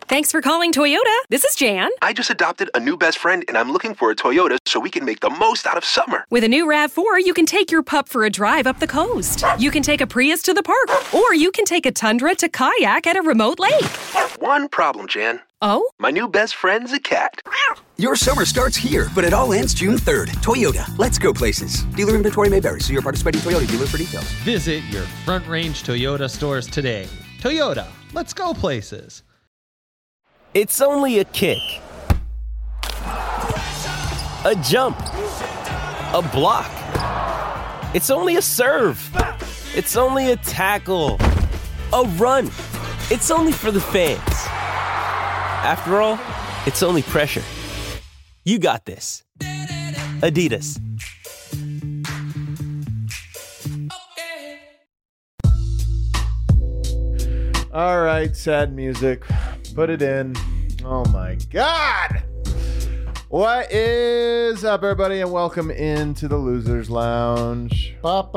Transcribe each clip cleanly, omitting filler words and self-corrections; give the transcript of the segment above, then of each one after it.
Thanks for calling Toyota. This is Jan. I just adopted a new best friend, and I'm looking for a Toyota so we can make the most out of summer. With a new RAV4, you can take your pup for a drive up the coast. You can take a Prius to the park, or you can take a Tundra to kayak at a remote lake. One problem, Jan. Oh? My new best friend's a cat. Your summer starts here, but it all ends June 3rd. Toyota, let's go places. Dealer inventory may vary. See your participating Toyota dealer for details. Visit your Front Range Toyota stores today. Toyota, let's go places. It's only a kick, a jump, a block. It's only a serve. It's only a tackle, a run. It's only for the fans. After all, it's only pressure. You got this. Adidas. All right, sad music. Put it in. Oh my God. What is up, everybody, and welcome into the Losers Lounge.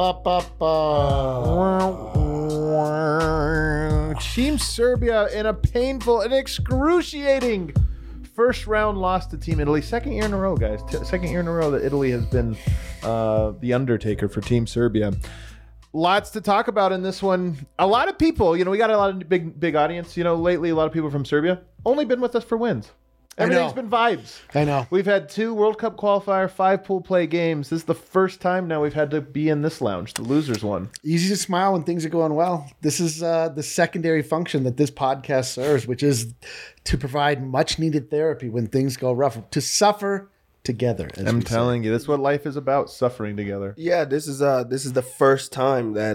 Team Serbia in a painful and excruciating first round loss to Team Italy. Second year in a row, guys. Second year in a row that Italy has been the undertaker for Team Serbia. Lots to talk about in this one. A lot of people, we got a lot of big audience. Lately, a lot of people from Serbia only been with us for wins. Everything's been vibes. I know. We've had 2 World Cup qualifier, 5 pool play games. This is the first time now we've had to be in this lounge, the losers one. Easy to smile when things are going well. This is the secondary function that this podcast serves, which is to provide much needed therapy when things go rough, to suffer together. I'm telling you, that's what life is about, suffering together. Yeah, this is the first time that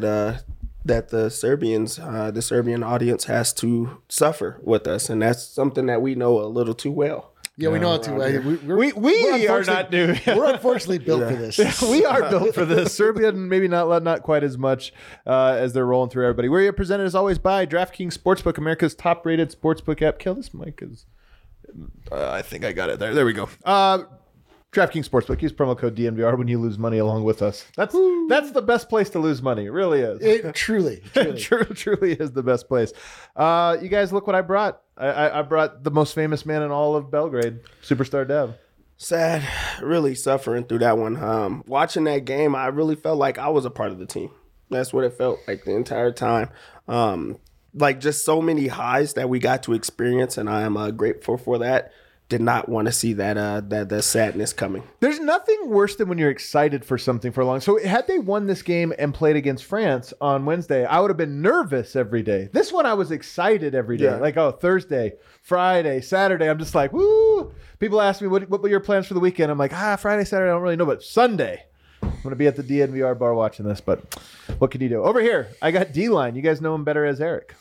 the Serbian audience has to suffer with us, and that's something that we know a little too well. Yeah, we know it too well. We are not doing. We're unfortunately built for this. We are built for this. Serbia, maybe not quite as much as they're rolling through everybody. We're presented as always by DraftKings Sportsbook, America's top-rated sportsbook app. Kill this mic, because I think I got it there. There we go. DraftKings Sportsbook. Use promo code DNVR when you lose money along with us. That's the best place to lose money. It really is. It truly is the best place. You guys, look what I brought. I brought the most famous man in all of Belgrade, Superstar Dev. Sad, really suffering through that one. Watching that game, I really felt like I was a part of the team. That's what it felt like the entire time. Like just so many highs that we got to experience, and I am grateful for that. Did not want to see that sadness coming. There's nothing worse than when you're excited for something for a long. So had they won this game and played against France on Wednesday, I would have been nervous every day. This one I was excited every day. Yeah. Like, Thursday, Friday, Saturday. I'm just like, woo. People ask me, what were your plans for the weekend? I'm like, Friday, Saturday, I don't really know. But Sunday, I'm going to be at the DNVR bar watching this. But what can you do? Over here, I got D-Line. You guys know him better as Eric.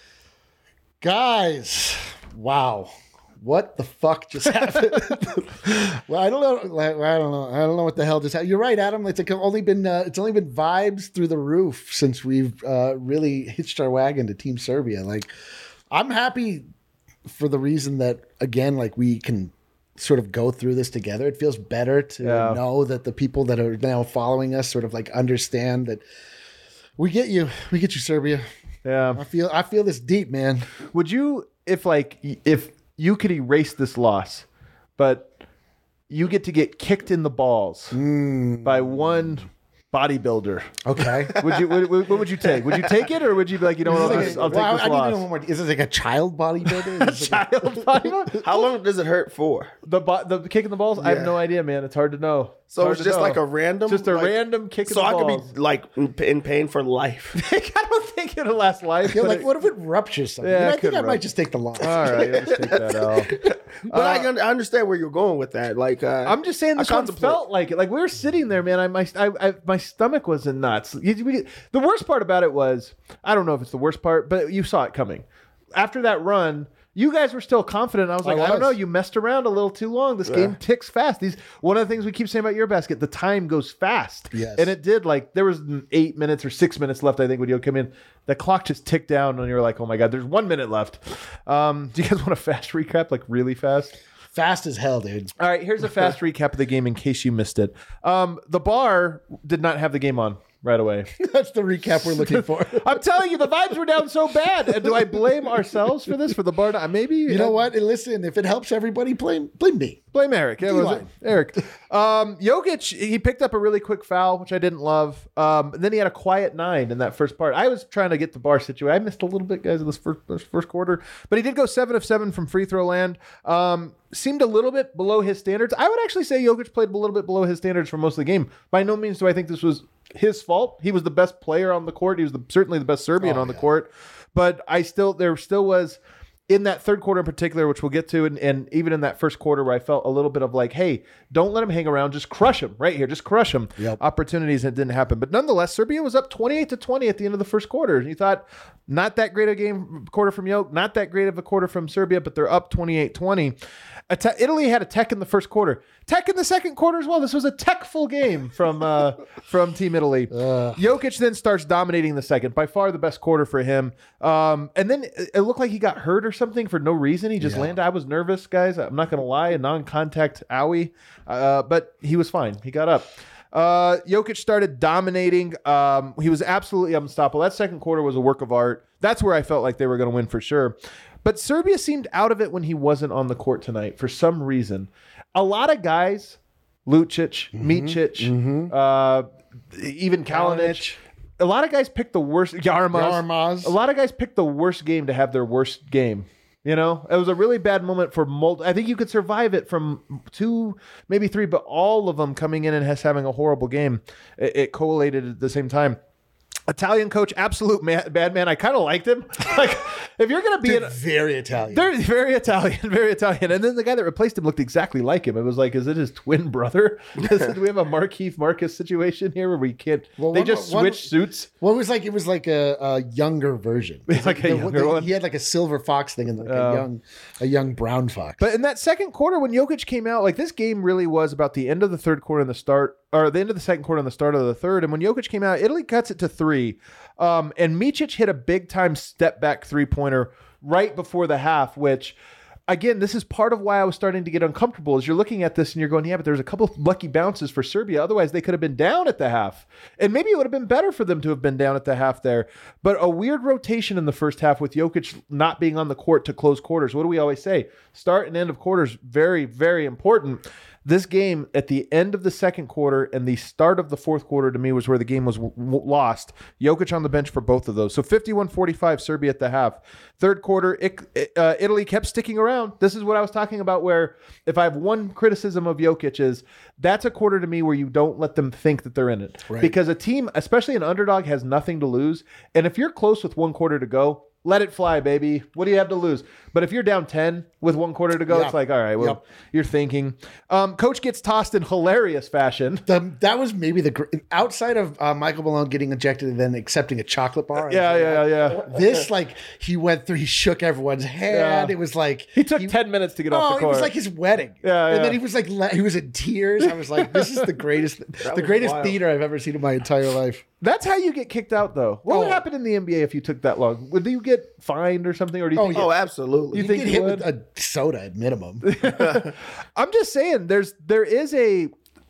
Guys, wow. What the fuck just happened? Well, I don't know what the hell just happened. You're right, Adam. It's only been vibes through the roof since we've really hitched our wagon to Team Serbia. Like, I'm happy for the reason that, again, like, we can sort of go through this together. It feels better to know that the people that are now following us sort of like understand that we get you, Serbia. Yeah, I feel this deep, man. Would you, if you could erase this loss, but you get to get kicked in the balls by one bodybuilder. Okay. What would you take? Would you take it, or would you be like, I'll take this loss? I need to know one more. Is it like a child bodybuilder? Bodybuilder? How long does it hurt for? The kick in the balls? Yeah. I have no idea, man. It's hard to know. So it's just like a random? Just a random kick in the balls. So I could be like in pain for life. I don't think it'll last life. What if it ruptures something? Yeah, I think I might just take the loss. All right, let's take that out. But I understand where you're going with that. Like, I'm just saying this one felt like it. Like, we were sitting there, man. My stomach was in knots. The worst part about it was, I don't know if it's the worst part, but you saw it coming. After that run, you guys were still confident. I was like, I don't know. You messed around a little too long. This game ticks fast. One of the things we keep saying about your basket, the time goes fast. Yes. And it did. Like, there was 8 minutes or 6 minutes left, I think, when you come in. The clock just ticked down, and you're like, oh my God, there's 1 minute left. Do you guys want a fast recap, like really fast? Fast as hell, dude. All right, here's a fast recap of the game in case you missed it. The bar did not have the game on. right away. That's the recap we're looking for. I'm telling you, the vibes were down so bad. And do I blame ourselves for this, for the bar? Maybe. You know what? And listen, if it helps everybody, blame me. Blame Eric. Yeah, was it? D-line. Eric. Jokic, he picked up a really quick foul, which I didn't love. And then he had a quiet 9 in that first part. I was trying to get the bar situated. I missed a little bit, guys, in this first quarter. But he did go 7 of 7 from free throw land. Seemed a little bit below his standards. I would actually say Jokic played a little bit below his standards for most of the game. By no means do I think this was his fault. He was the best player on the court. He was certainly the best Serbian on the court. But there still was, in that third quarter in particular, which we'll get to, and even in that first quarter where I felt a little bit of like, hey, don't let him hang around. Just crush him right here. Just crush him. Yep. Opportunities that didn't happen. But nonetheless, Serbia was up 28-20 at the end of the first quarter. And you thought, not that great a quarter from Jokic, not that great of a quarter from Serbia, but they're up 28-20. Italy had a tech in the first quarter. Tech in the second quarter as well. This was a tech-full game from Team Italy. Jokic then starts dominating the second. By far the best quarter for him. And then it looked like he got hurt or something for no reason. He just landed. I was nervous, guys. I'm not going to lie. A non-contact owie. But he was fine. He got up. Jokic started dominating. He was absolutely unstoppable. That second quarter was a work of art. That's where I felt like they were going to win for sure. But Serbia seemed out of it when he wasn't on the court tonight for some reason. A lot of guys, Lucic, Micic, even Kalinic, a lot of guys picked the worst. Yarmaz. A lot of guys picked the worst game to have their worst game. You know, it was a really bad moment for I think you could survive it from 2, maybe 3, but all of them coming in and having a horrible game. It collated at the same time. Italian coach, absolute bad man. I kind of liked him. Like, if you're going to be very Italian. They're very Italian, very Italian. And then the guy that replaced him looked exactly like him. It was like, is it his twin brother? Do we have a Markieff Marcus situation here where we can't? They just switch suits. Well, it was like a younger version. Like a younger one. He had like a silver fox thing and like a young brown fox. But in that second quarter, when Jokic came out, like this game really was about the end of the third quarter and the end of the second quarter and the start of the third. And when Jokic came out, Italy cuts it to 3. And Micic hit a big time step back 3-pointer right before the half, which again, this is part of why I was starting to get uncomfortable as you're looking at this and you're going, yeah, but there's a couple of lucky bounces for Serbia. Otherwise they could have been down at the half, and maybe it would have been better for them to have been down at the half there. But a weird rotation in the first half with Jokic not being on the court to close quarters. What do we always say? Start and end of quarters, very, very important. This game at the end of the second quarter and the start of the fourth quarter to me was where the game was lost. Jokic on the bench for both of those. So 51-45 Serbia at the half. Third quarter, Italy kept sticking around. This is what I was talking about, where if I have one criticism of Jokic is that's a quarter to me where you don't let them think that they're in it. Right. Because a team, especially an underdog, has nothing to lose. And if you're close with 1 quarter to go, let it fly, baby. What do you have to lose? But if you're down 10 with 1 quarter to go, it's like, all right, well, you're thinking. Coach gets tossed in hilarious fashion. That was maybe outside of Michael Malone getting ejected and then accepting a chocolate bar. Yeah. This, like, he went through, he shook everyone's hand. Yeah. It was like. He took 10 minutes to get off the court. It was like his wedding. And then he was like, he was in tears. I was like, this is the greatest theater I've ever seen in my entire life. That's how you get kicked out, though. What would happen in the NBA if you took that long? Would you get fined or something? Or do you think? Oh, absolutely. You think get hit with a soda at minimum? I'm just saying, there is a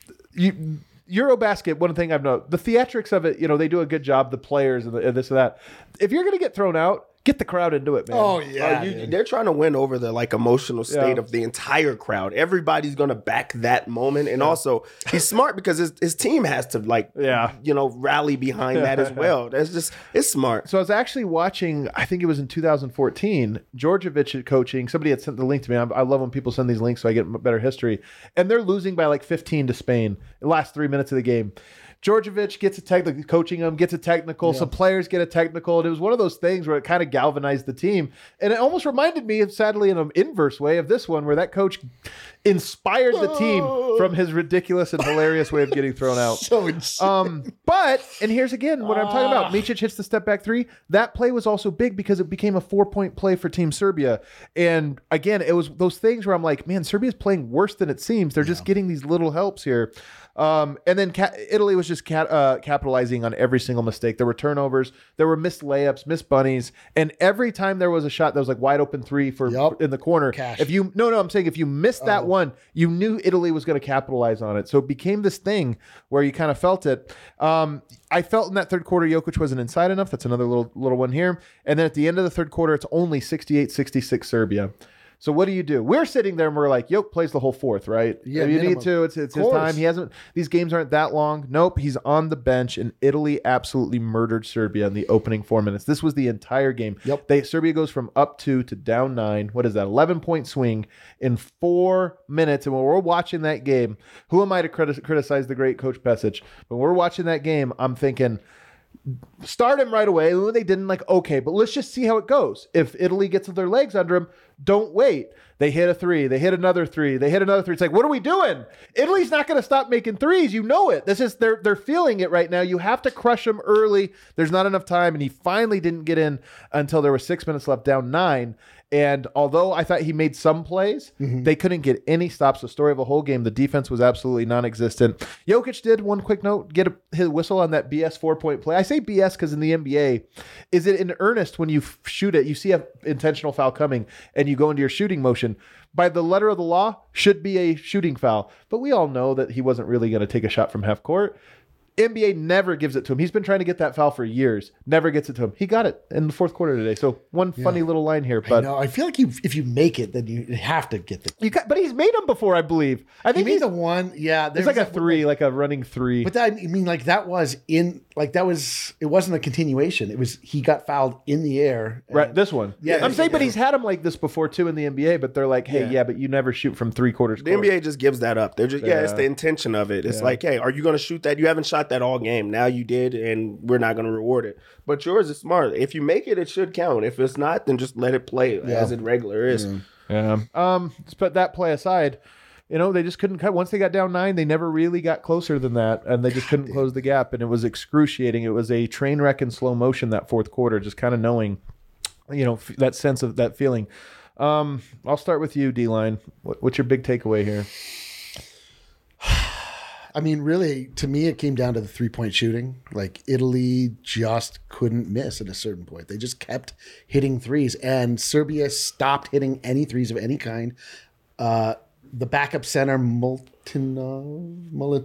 Eurobasket. One thing I've noticed, the theatrics of it. You know, they do a good job. The players and this and that. If you're going to get thrown out, get the crowd into it, man. Oh yeah, they're trying to win over the like emotional state of the entire crowd. Everybody's gonna back that moment, and also he's smart because his team has to rally behind that as well. It's smart. So I was actually watching. I think it was in 2014. Djordjevic coaching. Somebody had sent the link to me. I love when people send these links so I get better history. And they're losing by like 15 to Spain. The last 3 minutes of the game. Djordjevic gets a technical, coaching them, gets a technical. Some players get a technical. And it was one of those things where it kind of galvanized the team. And it almost reminded me, sadly, in an inverse way, of this one where that coach inspired the team from his ridiculous and hilarious way of getting thrown out. So insane. And here's again what I'm talking about. Micic hits the step back 3. That play was also big because it became a 4-point play for Team Serbia. And again, it was those things where I'm like, man, Serbia's playing worse than it seems. They're just getting these little helps here. And then Italy was just capitalizing on every single mistake. There were turnovers, there were missed layups, missed bunnies, and every time there was a shot that was like wide open 3 in the corner. Cash. I'm saying if you missed that 1, you knew Italy was going to capitalize on it. So it became this thing where you kind of felt it. I felt in that third quarter, Jokic wasn't inside enough. That's another little one here. And then at the end of the third quarter, it's only 68-66 Serbia. So what do? We're sitting there and we're like, Jokic plays the whole fourth, right? Yeah, you minimum. need to. It's his time. He hasn't. These games aren't that long. Nope. He's on the bench, and Italy absolutely murdered Serbia in the opening 4 minutes. This was the entire game. Yep. Serbia goes from up 2 to down 9. What is that? 11-point swing in 4 minutes. And when we're watching that game, who am I to criticize the great Coach Pesic? When we're watching that game, I'm thinking, start him right away. And when they didn't, like, okay, but let's just see how it goes. If Italy gets their legs under him, don't wait. They hit a 3. They hit another 3. They hit another 3. It's like, what are we doing? Italy's not going to stop making threes. You know it. This is they're feeling it right now. You have to crush them early. There's not enough time. And he finally didn't get in until there were 6 minutes left, down 9. And although I thought he made some plays, they couldn't get any stops. The story of a whole game, the defense was absolutely non-existent. Jokic did, one quick note, get his whistle on that BS 4-point play. I say BS because in the NBA, is it in earnest when you shoot it, you see an intentional foul coming and you go into your shooting motion. By the letter of the law, should be a shooting foul. But we all know that he wasn't really going to take a shot from half court. NBA never gives it to him. He's been trying to get that foul for years. Never gets it to him. He got it in the fourth quarter today. So one funny little line here. But I feel like if you make it, then you have to get the. But he's made them before, I believe. I think he made the one. Yeah, it's like a 3, like a running 3. But that, I mean, like that was in, like that was. It wasn't a continuation. It was he got fouled in the air. Right, this one. Yeah, I'm saying, but he's had them like this before too in the NBA. But they're like, hey, but you never shoot from 3/4 court. The NBA just gives that up. They're just it's the intention of it. It's like, hey, are you going to shoot that? You haven't shot that all game. Now you did, and we're not going to reward it. But yours is smart. If you make it, it should count. If it's not, then just let it play as it regular is. Yeah. Let's put that play aside. They just couldn't cut. Once they got down 9, they never really got closer than that, and they just couldn't close the gap, and it was excruciating. It was a train wreck in slow motion that fourth quarter, just kind of knowing, that sense of that feeling. I'll start with you, D-Line. What's your big takeaway here? I mean, really, to me, it came down to the 3-point shooting. Like, Italy just couldn't miss at a certain point. They just kept hitting threes, and Serbia stopped hitting any threes of any kind. The backup center, Militinov.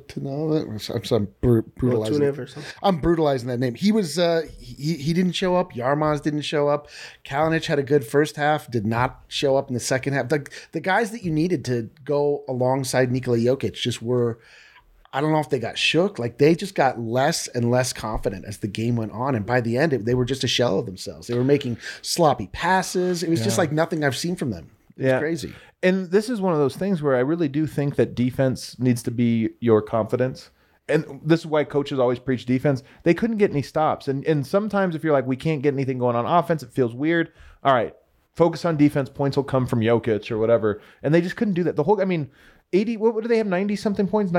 I'm brutalizing that name. He was he didn't show up. Yarmoz didn't show up. Kalinic had a good first half, did not show up in the second half. The guys that you needed to go alongside Nikola Jokic just were, I don't know if they got shook. Like, they just got less and less confident as the game went on. And by the end, they were just a shell of themselves. They were making sloppy passes. It was just like nothing I've seen from them. It's crazy. And this is one of those things where I really do think that defense needs to be your confidence. And this is why coaches always preach defense. They couldn't get any stops. And sometimes if you're like, we can't get anything going on offense, it feels weird. All right, focus on defense. Points will come from Jokic or whatever. And they just couldn't do that. The whole, 80, what do they have? 90 something points?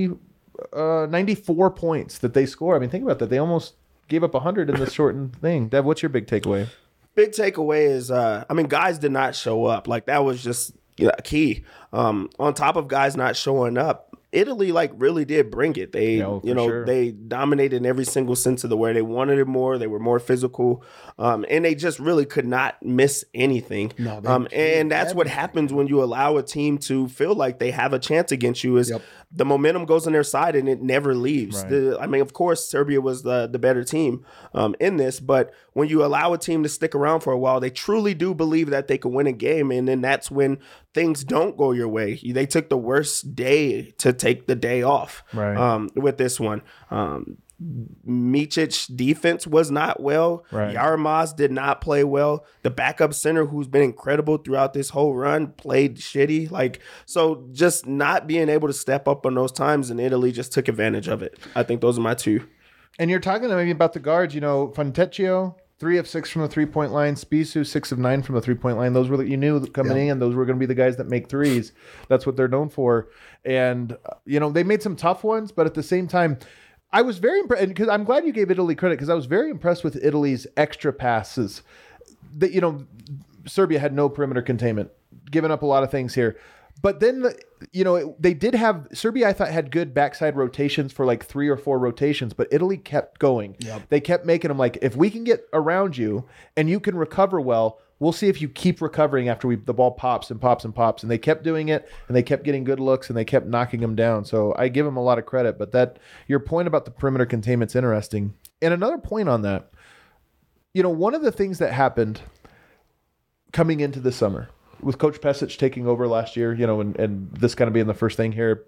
94 points that they score. Think about that. They almost gave up 100 in this shortened thing. Dev, what's your big takeaway? Big takeaway is, guys did not show up. Like, that was just key. On top of guys not showing up, Italy really did bring it. They, sure. They dominated in every single sense of the word. They wanted it more. They were more physical, and they just really could not miss anything. And that's what happens when you allow a team to feel like they have a chance against you. Is the momentum goes on their side and it never leaves. Right. Of course, Serbia was the better team in this, but when you allow a team to stick around for a while, they truly do believe that they can win a game, and then that's when things don't go your way. They took the worst day to take the day off with this one. Micic defense was not well. Yarmoz did not play well. The backup center, who's been incredible throughout this whole run, played shitty. So just not being able to step up on those times, and Italy just took advantage of it. I think those are my two. And you're talking maybe about the guards, Fontecchio, 3 of 6 from the 3-point line. Spisu, 6 of 9 from the 3-point line. Those were you knew coming in. Those were going to be the guys that make threes. That's what they're known for. And they made some tough ones, but at the same time, I was very impressed, because I'm glad you gave Italy credit, because I was very impressed with Italy's extra passes. That Serbia had no perimeter containment, giving up a lot of things here. But then, they did have, Serbia, I thought, had good backside rotations for 3 or 4 rotations, but Italy kept going. They kept making them if we can get around you and you can recover well, we'll see if you keep recovering after the ball pops and pops and pops. And they kept doing it, and they kept getting good looks, and they kept knocking them down. So I give them a lot of credit. But your point about the perimeter containment's interesting. And another point on that, one of the things that happened coming into the summer with Coach Pesic taking over last year, and this kind of being the first thing here,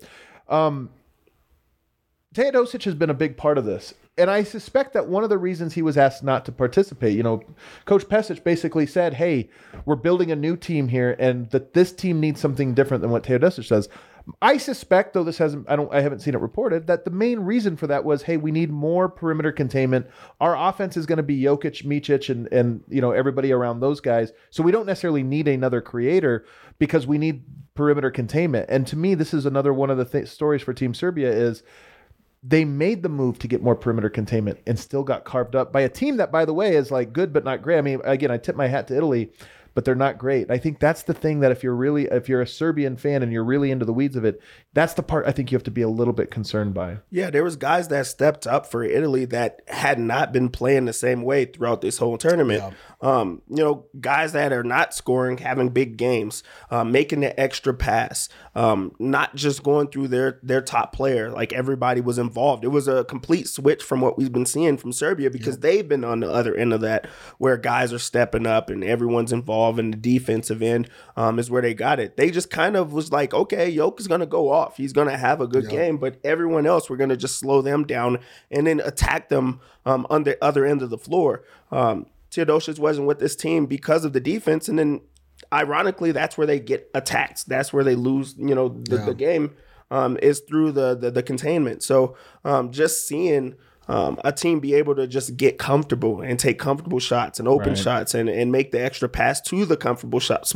Teodosic has been a big part of this. And I suspect that one of the reasons he was asked not to participate, Coach Pesic basically said, hey, we're building a new team here, and that this team needs something different than what Teodosic does. I suspect, though I haven't seen it reported, that the main reason for that was, hey, we need more perimeter containment. Our offense is going to be Jokic, Micic, and everybody around those guys. So we don't necessarily need another creator because we need perimeter containment. And to me, this is another one of the stories for Team Serbia is they made the move to get more perimeter containment and still got carved up by a team that, by the way, is like good but not great. I mean, again, I tip my hat to Italy, but they're not great. I think that's the thing that if you're a Serbian fan and you're really into the weeds of it, that's the part I think you have to be a little bit concerned by. Yeah, there was guys that stepped up for Italy that had not been playing the same way throughout this whole tournament. Yeah. Guys that are not scoring, having big games, making the extra pass, not just going through their top player. Like everybody was involved. It was a complete switch from what we've been seeing from Serbia because they've been on the other end of that where guys are stepping up and everyone's involved in the defensive end is where they got it. They just kind of was like, okay, Jokic is going to go off. He's going to have a good game, but everyone else, we're going to just slow them down and then attack them on the other end of the floor. Teodosic wasn't with this team because of the defense, and then ironically, that's where they get attacked. That's where they lose, the game is through the containment. So just seeing a team be able to just get comfortable and take comfortable shots and open shots and make the extra pass to the comfortable shot,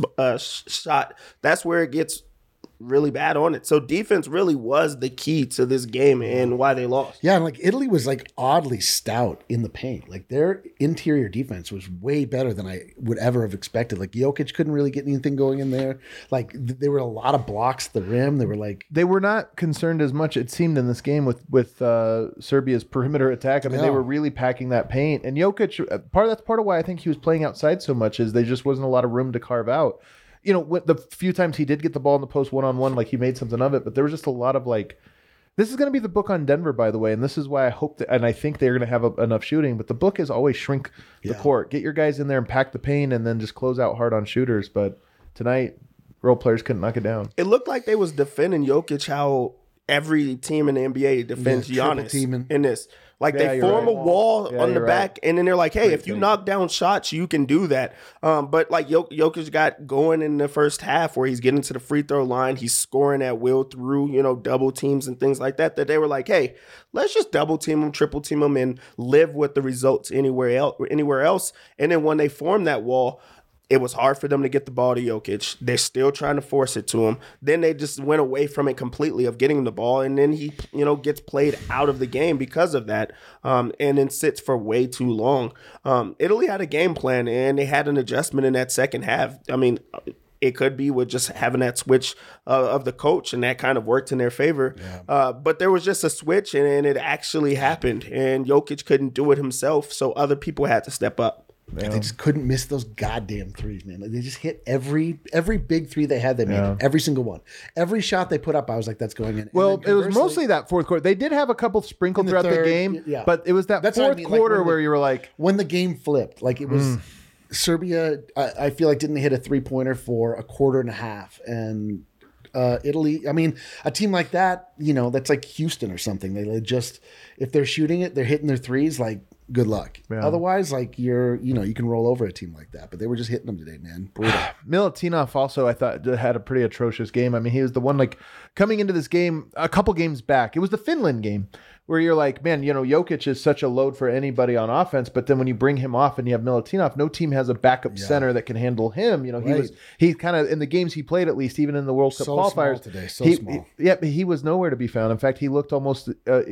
that's where it gets really bad on it. So defense really was the key to this game and why they lost. Yeah, and like Italy was like oddly stout in the paint. Like their interior defense was way better than I would ever have expected. Like Jokic couldn't really get anything going in there. Like there were a lot of blocks at the rim. They were not concerned as much, it seemed, in this game with Serbia's perimeter attack. I mean, they were really packing that paint. And Jokic, that's part of why I think he was playing outside so much is there just wasn't a lot of room to carve out. The few times he did get the ball in the post one-on-one, like he made something of it, but there was just a lot of this is going to be the book on Denver, by the way, and this is why I hope that, and I think they're going to have enough shooting, but the book is always shrink the court. Get your guys in there and pack the paint and then just close out hard on shooters. But tonight, role players couldn't knock it down. It looked like they was defending Jokic how every team in the NBA defends Giannis in this. Like they form a wall on the back, and then they're like, "Hey, if you knock down shots, you can do that." But like Jokic got going in the first half, where he's getting to the free throw line, he's scoring at will through double teams and things like that. That they were like, "Hey, let's just double team him, triple team him, and live with the results anywhere else." And then when they formed that wall, it was hard for them to get the ball to Jokic. They're still trying to force it to him. Then they just went away from it completely of getting the ball. And then he, gets played out of the game because of that and then sits for way too long. Italy had a game plan and they had an adjustment in that second half. I mean, it could be with just having that switch of the coach, and that kind of worked in their favor. Yeah. But there was just a switch, and it actually happened. And Jokic couldn't do it himself, so other people had to step up. Yeah. They just couldn't miss those goddamn threes, man. Like they just hit every big three they had. They made every single one. Every shot they put up, I was like, "That's going in." Well, it was mostly that fourth quarter. They did have a couple sprinkled throughout the game, but it was that's fourth quarter where you were like, when the game flipped, like it was Serbia. I feel like didn't hit a 3-pointer for a quarter and a half, and Italy. I mean, a team like that, that's like Houston or something. They just, if they're shooting it, they're hitting their threes. Like, good luck. Yeah. Otherwise, like you can roll over a team like that. But they were just hitting them today, man. Brutal. Milutinov also, I thought, had a pretty atrocious game. I mean, he was the one coming into this game a couple games back. It was the Finland game where you're like, man, Jokic is such a load for anybody on offense. But then when you bring him off and you have Milutinov, no team has a backup center that can handle him. He kind of, in the games he played, at least even in the World Cup qualifiers today, small. He was nowhere to be found. In fact, he looked almost,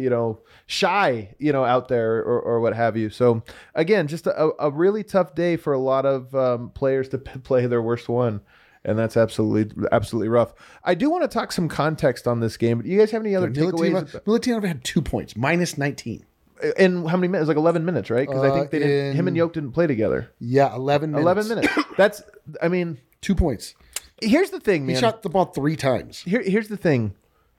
shy, out there or what have you. So again, just a really tough day for a lot of players to play their worst one. And that's absolutely rough. I do want to talk some context on this game. Do you guys have any other takeaways? Milutinov had 2 points, minus 19. In how many minutes? Like 11 minutes, right? Because I think they didn't. Him and Yoke didn't play together. Yeah, 11 minutes. 11 minutes. That's. I mean, 2 points. Here's the thing, man. He shot the ball 3 times. Here's the thing.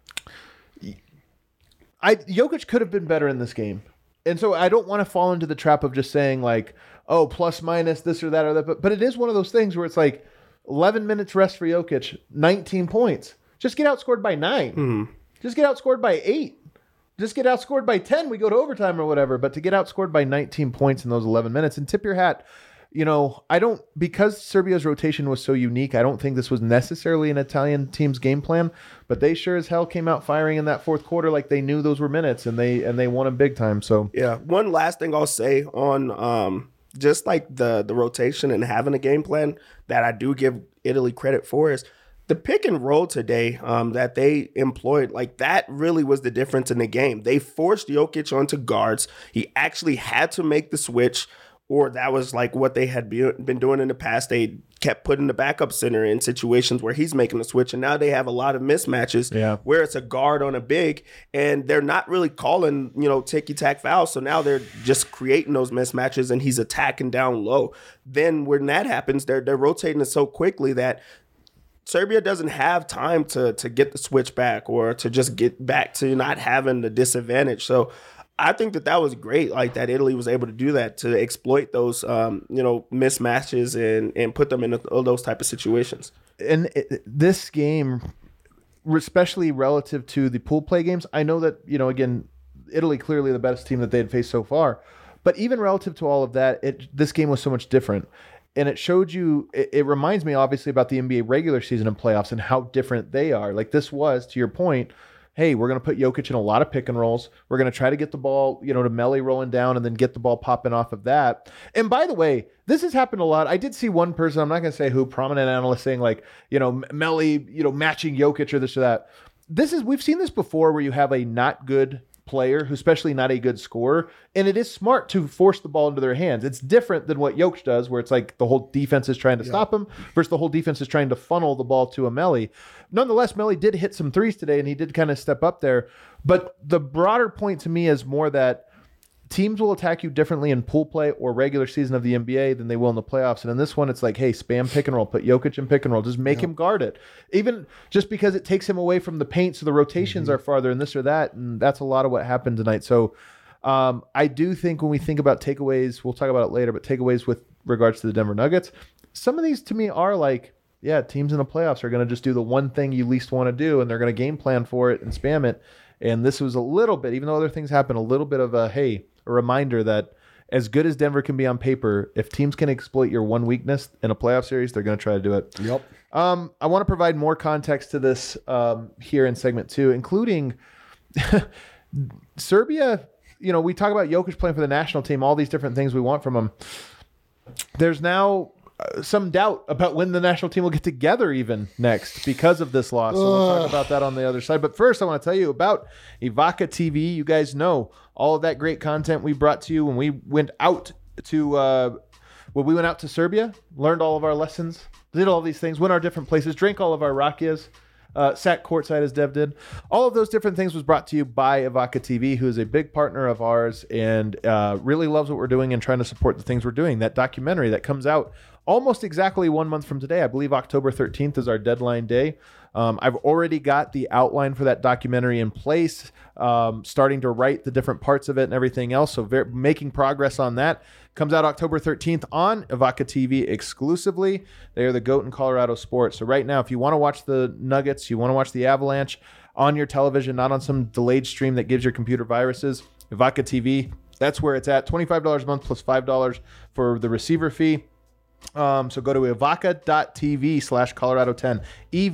Jokic could have been better in this game. And so I don't want to fall into the trap of just saying like, oh, plus minus this or that or that. But it is one of those things where it's like 11 minutes rest for Jokic, 19 points. Just get outscored by 9. Just get outscored by 8. Just get outscored by 10. We go to overtime or whatever. But to get outscored by 19 points in those 11 minutes, and tip your hat. You know, because Serbia's rotation was so unique, I don't think this was necessarily an Italian team's game plan, but they sure as hell came out firing in that fourth quarter like they knew those were minutes, and they won them big time. So yeah, one last thing I'll say on just like the rotation and having a game plan that I do give Italy credit for is the pick and roll today that they employed. Like that really was the difference in the game. They forced Jokic onto guards. He actually had to make the switch. Or that was like what they had been doing in the past. They kept putting the backup center in situations where he's making the switch. And now they have a lot of mismatches where it's a guard on a big. And they're not really calling, ticky-tack fouls. So now they're just creating those mismatches and he's attacking down low. Then when that happens, they're rotating it so quickly that Serbia doesn't have time to get the switch back or to just get back to not having the disadvantage. So I think that was great, like that Italy was able to do that, to exploit those, mismatches and put them in those type of situations. And this game, especially relative to the pool play games, I know that, again, Italy clearly the best team that they had faced so far. But even relative to all of that, this game was so much different. And it showed you, it reminds me obviously about the NBA regular season and playoffs and how different they are. Like this was, to your point, hey, we're going to put Jokic in a lot of pick and rolls. We're going to try to get the ball, to Melli rolling down and then get the ball popping off of that. And by the way, this has happened a lot. I did see one person, I'm not going to say who, prominent analyst saying like, Melli, matching Jokic or this or that. We've seen this before where you have a not good player who's especially not a good scorer, and it is smart to force the ball into their hands. It's different than what Jokic does, where it's like the whole defense is trying to stop him versus the whole defense is trying to funnel the ball to a Melli. Nonetheless, Melli did hit some threes today, and he did kind of step up there. But the broader point to me is more that teams will attack you differently in pool play or regular season of the NBA than they will in the playoffs. And in this one, it's like, hey, spam pick and roll, put Jokic in pick and roll, just make him guard it. Even just because it takes him away from the paint, so the rotations are farther and this or that. And that's a lot of what happened tonight. So I do think when we think about takeaways, we'll talk about it later, but takeaways with regards to the Denver Nuggets, some of these to me are like, yeah, teams in the playoffs are going to just do the one thing you least want to do, and they're going to game plan for it and spam it. And this was a little bit, even though other things happen, a little bit of a reminder that as good as Denver can be on paper, if teams can exploit your one weakness in a playoff series, they're going to try to do it. Yep. I want to provide more context to this here in segment 2, including Serbia. We talk about Jokic playing for the national team, all these different things we want from him. There's now some doubt about when the national team will get together even next because of this loss. So we'll talk about that on the other side. But first, I want to tell you about Evoca TV. You guys know all of that great content we brought to you when we went out to Serbia, learned all of our lessons, did all these things, went our different places, drank all of our rakias, sat courtside as Dev did. All of those different things was brought to you by Evoca TV, who is a big partner of ours and really loves what we're doing and trying to support the things we're doing. That documentary that comes out almost exactly 1 month from today. I believe October 13th is our deadline day. I've already got the outline for that documentary in place, starting to write the different parts of it and everything else. So making progress on that. Comes out October 13th on Evoca TV exclusively. They are the GOAT in Colorado sports. So right now, if you want to watch the Nuggets, you want to watch the Avalanche on your television, not on some delayed stream that gives your computer viruses, Evoca TV, that's where it's at. $25 a month plus $5 for the receiver fee. So go to evoca.tv/Colorado10,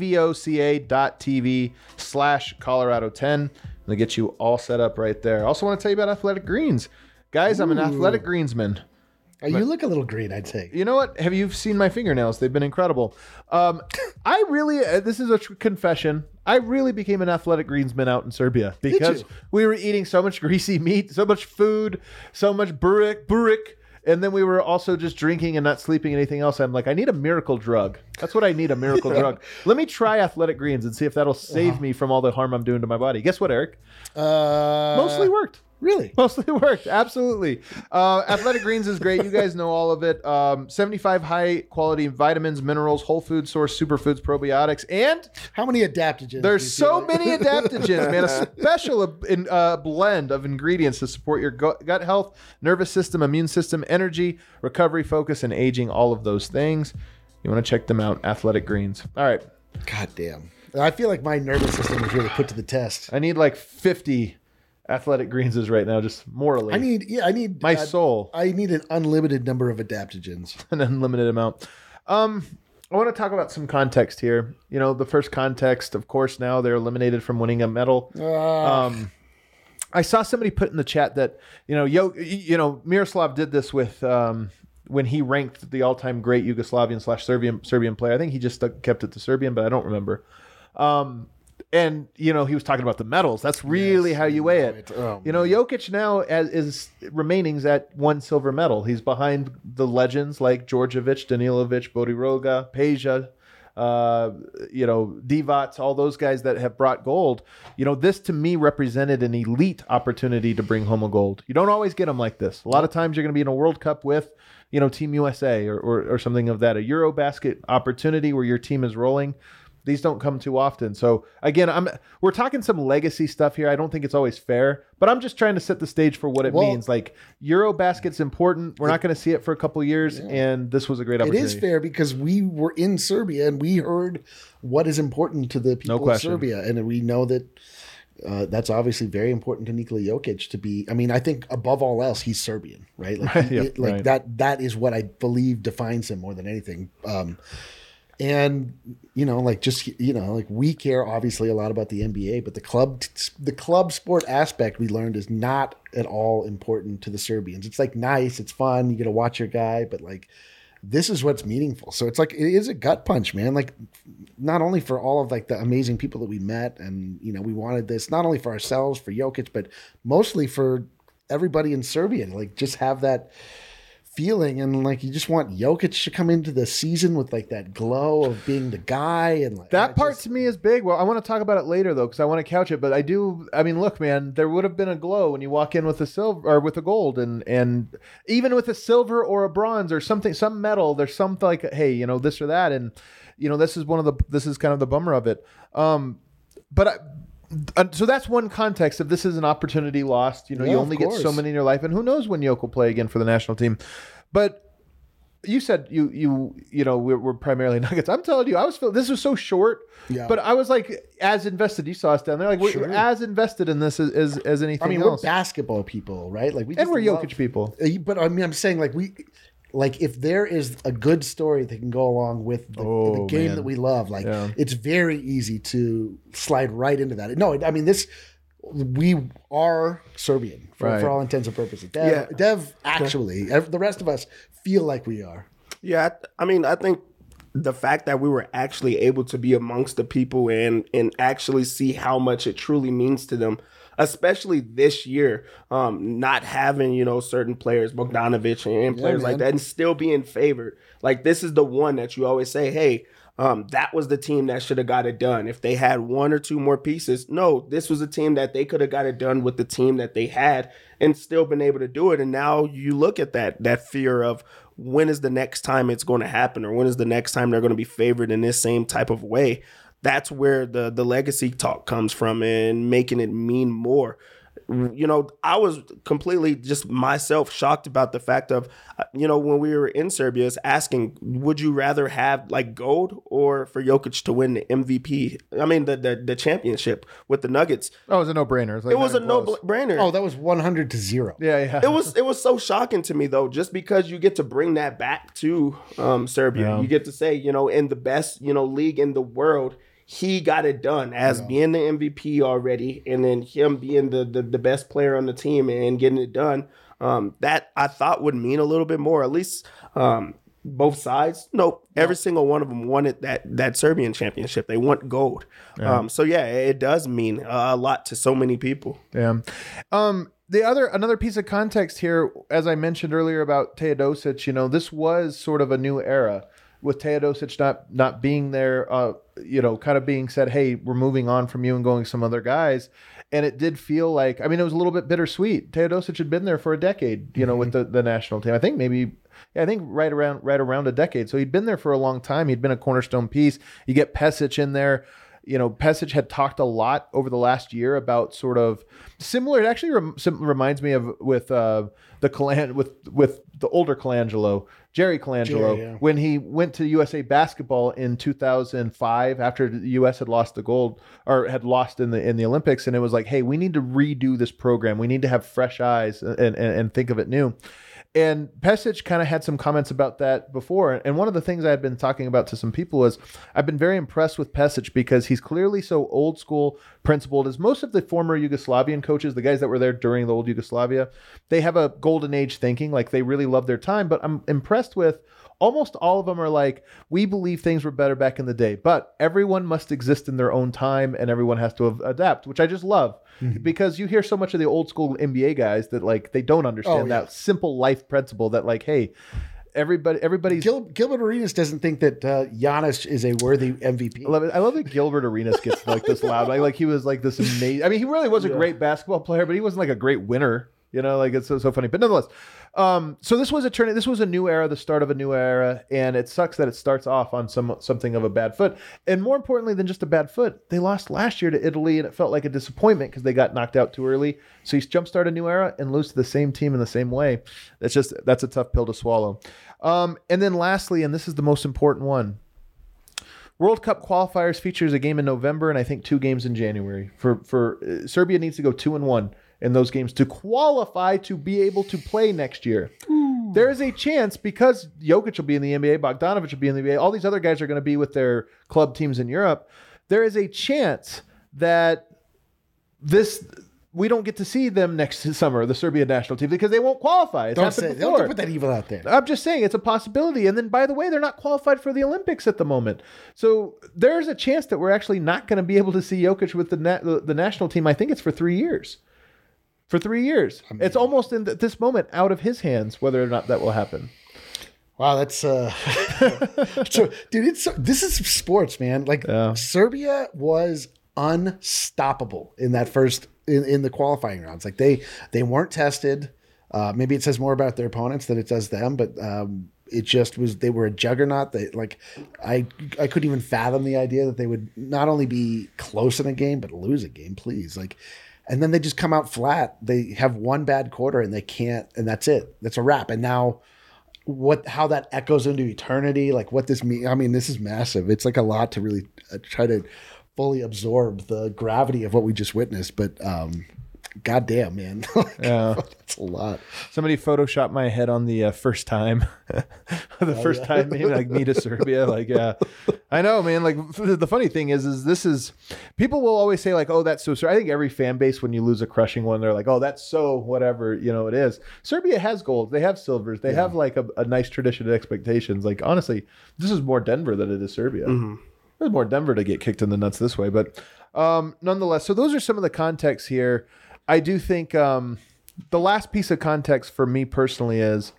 evoca.tv/Colorado10. They'll get you all set up right there. I also want to tell you about Athletic Greens. Guys, I'm an athletic greensman. You look a little green, I'd say. You know what? Have you seen my fingernails? They've been incredible. I really, this is a confession, I really became an athletic greensman out in Serbia because we were eating so much greasy meat, so much food, so much burek. And then we were also just drinking and not sleeping anything else. I'm like, I need a miracle drug. That's what I need, a miracle drug. Let me try Athletic Greens and see if that'll save me from all the harm I'm doing to my body. Guess what, Eric? Mostly worked. Really? Mostly worked. Absolutely. Athletic Greens is great. You guys know all of it. 75 high quality vitamins, minerals, whole food source, superfoods, probiotics, and How many adaptogens? there's do you so feel many adaptogens, man. A special blend of ingredients to support your gut health, nervous system, immune system, energy, recovery, focus, and aging, all of those things. You want to check them out. Athletic Greens. All right. God damn. I feel like my nervous system is really put to the test. I need like 50 Athletic Greenses right now, just morally. I need my soul. I need an unlimited number of adaptogens. An unlimited amount. I want to talk about some context here. You know, the first context, of course, now they're eliminated from winning a medal. I saw somebody put in the chat that, Miroslav did this with when he ranked the all-time great Yugoslavian/Serbian player. I think he just kept it to Serbian, but I don't remember. And, he was talking about the medals. That's really how you weigh it. Jokic now is remainings at 1 silver medal. He's behind the legends like Djordjevic, Danilovic, Bodiroga, Peja, Divac, all those guys that have brought gold. This to me represented an elite opportunity to bring home a gold. You don't always get them like this. A lot of times you're going to be in a World Cup with, Team USA or something of that, a Eurobasket opportunity where your team is rolling. These don't come too often. So again, we're talking some legacy stuff here. I don't think it's always fair, but I'm just trying to set the stage for what it means. Like Eurobasket's important. We're not going to see it for a couple years, and this was a great opportunity. It is fair because we were in Serbia and we heard what is important to the people of Serbia, and we know that that's obviously very important to Nikola Jokic to be. I mean, I think above all else, he's Serbian, right? Like that is what I believe defines him more than anything. And, we care obviously a lot about the NBA, but the club sport aspect we learned is not at all important to the Serbians. It's like nice, it's fun, you get to watch your guy, but like this is what's meaningful. So it's like, it is a gut punch, man. Like not only for all of like the amazing people that we met and, we wanted this, not only for ourselves, for Jokic, but mostly for everybody in Serbia, like just have that feeling, and like you just want Jokic to come into the season with like that glow of being the guy, and like that part to me is big. Well, I want to talk about it later though, because I want to couch it. But look, man, there would have been a glow when you walk in with a silver or with a gold, and even with a silver or a bronze or something, some metal. There's something like, hey, this or that, and this is kind of the bummer of it. So that's one context of this is an opportunity lost. You only get so many in your life, and who knows when Jokic will play again for the national team. But you said we're primarily Nuggets. I'm telling you, this was so short, but I was like as invested. You saw us down there, like we're as invested in this as anything. I mean, we're basketball people, right? Like we're Jokic people. But I mean, I'm saying like if there is a good story that can go along with the game that we love, it's very easy to slide right into that. No, I mean we are Serbian for all intents and purposes. Dev actually, the rest of us feel like we are. Yeah, I mean, I think the fact that we were actually able to be amongst the people and actually see how much it truly means to them, especially this year, not having, certain players, Bogdanovic and players like that, and still being favored. Like, this is the one that you always say, hey, that was the team that should have got it done. If they had 1 or 2 more pieces, no, this was a team that they could have got it done with the team that they had and still been able to do it. And now you look at that fear of when is the next time it's going to happen, or when is the next time they're going to be favored in this same type of way. That's where the legacy talk comes from, and making it mean more. I was completely just myself shocked about the fact of, when we were in Serbia, is asking, would you rather have like gold or for Jokic to win the MVP? I mean, the championship with the Nuggets. Oh, it was a no-brainer. It was a no-brainer. Oh, that was 100-0. Yeah. It was so shocking to me though, just because you get to bring that back to Serbia. Yeah. You get to say, in the best, league in the world, he got it done as being the MVP already, and then him being the best player on the team and getting it done. That I thought would mean a little bit more, at least both sides. Nope. Every single one of them wanted that Serbian championship. They want gold. Yeah. So yeah, it does mean a lot to so many people. Yeah. Another piece of context here, as I mentioned earlier about Teodosic, this was sort of a new era. with Teodosic not being there, kind of being said, hey, we're moving on from you and going some other guys. And it did feel like, I mean, it was a little bit bittersweet. Teodosic had been there for a decade, with the national team. I think right around a decade. So he'd been there for a long time. He'd been a cornerstone piece. You get Pesic in there. Pesic had talked a lot over the last year about sort of similar. It actually reminds me of with the older Colangelo, Jerry Colangelo, when he went to USA Basketball in 2005 after the U.S. had lost the gold or had lost in the Olympics, and it was like, hey, we need to redo this program. We need to have fresh eyes and think of it new. And Pesic kind of had some comments about that before. And one of the things I had been talking about to some people is I've been very impressed with Pesic because he's clearly so old school principled. As most of the former Yugoslavian coaches, the guys that were there during the old Yugoslavia, they have a golden age thinking, like they really love their time. But I'm impressed with almost all of them are like, we believe things were better back in the day, but everyone must exist in their own time and everyone has to adapt, which I just love. Because you hear so much of the old school NBA guys that like they don't understand that simple life principle that like, hey, everybody's Gilbert Arenas doesn't think that Giannis is a worthy MVP. I love that Gilbert Arenas gets like this loud. Like he was like this amazing. I mean, he really was a great basketball player, but he wasn't like a great winner. Like it's so funny. But nonetheless, so this was this was a new era, the start of a new era, and it sucks that it starts off on something of a bad foot. And more importantly than just a bad foot, they lost last year to Italy, and it felt like a disappointment because they got knocked out too early. So you jumpstart a new era and lose to the same team in the same way. That's a tough pill to swallow. And then lastly, and this is the most important one, World Cup qualifiers features a game in November and I think 2 games in January. For Serbia needs to go 2-1 in those games to qualify to be able to play next year. Ooh. There is a chance because Jokic will be in the NBA, Bogdanovic will be in the NBA, all these other guys are going to be with their club teams in Europe. There is a chance that we don't get to see them next summer, the Serbian national team, because they won't qualify. Don't put that evil out there. I'm just saying it's a possibility. And then, by the way, they're not qualified for the Olympics at the moment. So there's a chance that we're actually not going to be able to see Jokic with the national team. I think it's for 3 years. For 3 years. I mean, it's almost in this moment out of his hands whether or not that will happen. Wow, that's so, dude. This is sports, man. Like Serbia was unstoppable in that first in the qualifying rounds. Like they weren't tested. Maybe it says more about their opponents than it does them, but it just was. They were a juggernaut. I couldn't even fathom the idea that they would not only be close in a game but lose a game. Please, and then they just come out flat. They have one bad quarter and they can't, and that's it. That's a wrap. And now how that echoes into eternity, like what this means. I mean, this is massive. It's like a lot to really try to fully absorb the gravity of what we just witnessed. But goddamn, man. That's a lot. Somebody photoshopped my head on the first time. First time maybe like me to Serbia. I know, man. Like the funny thing is this is people will always say like, oh, that's so I think every fan base when you lose a crushing one, they're like, oh, that's so whatever, it is. Serbia has gold, they have silvers, they have like a nice tradition and expectations. Like honestly, this is more Denver than it is Serbia. There's more Denver to get kicked in the nuts this way, but nonetheless, so those are some of the context here. I do think the last piece of context for me personally is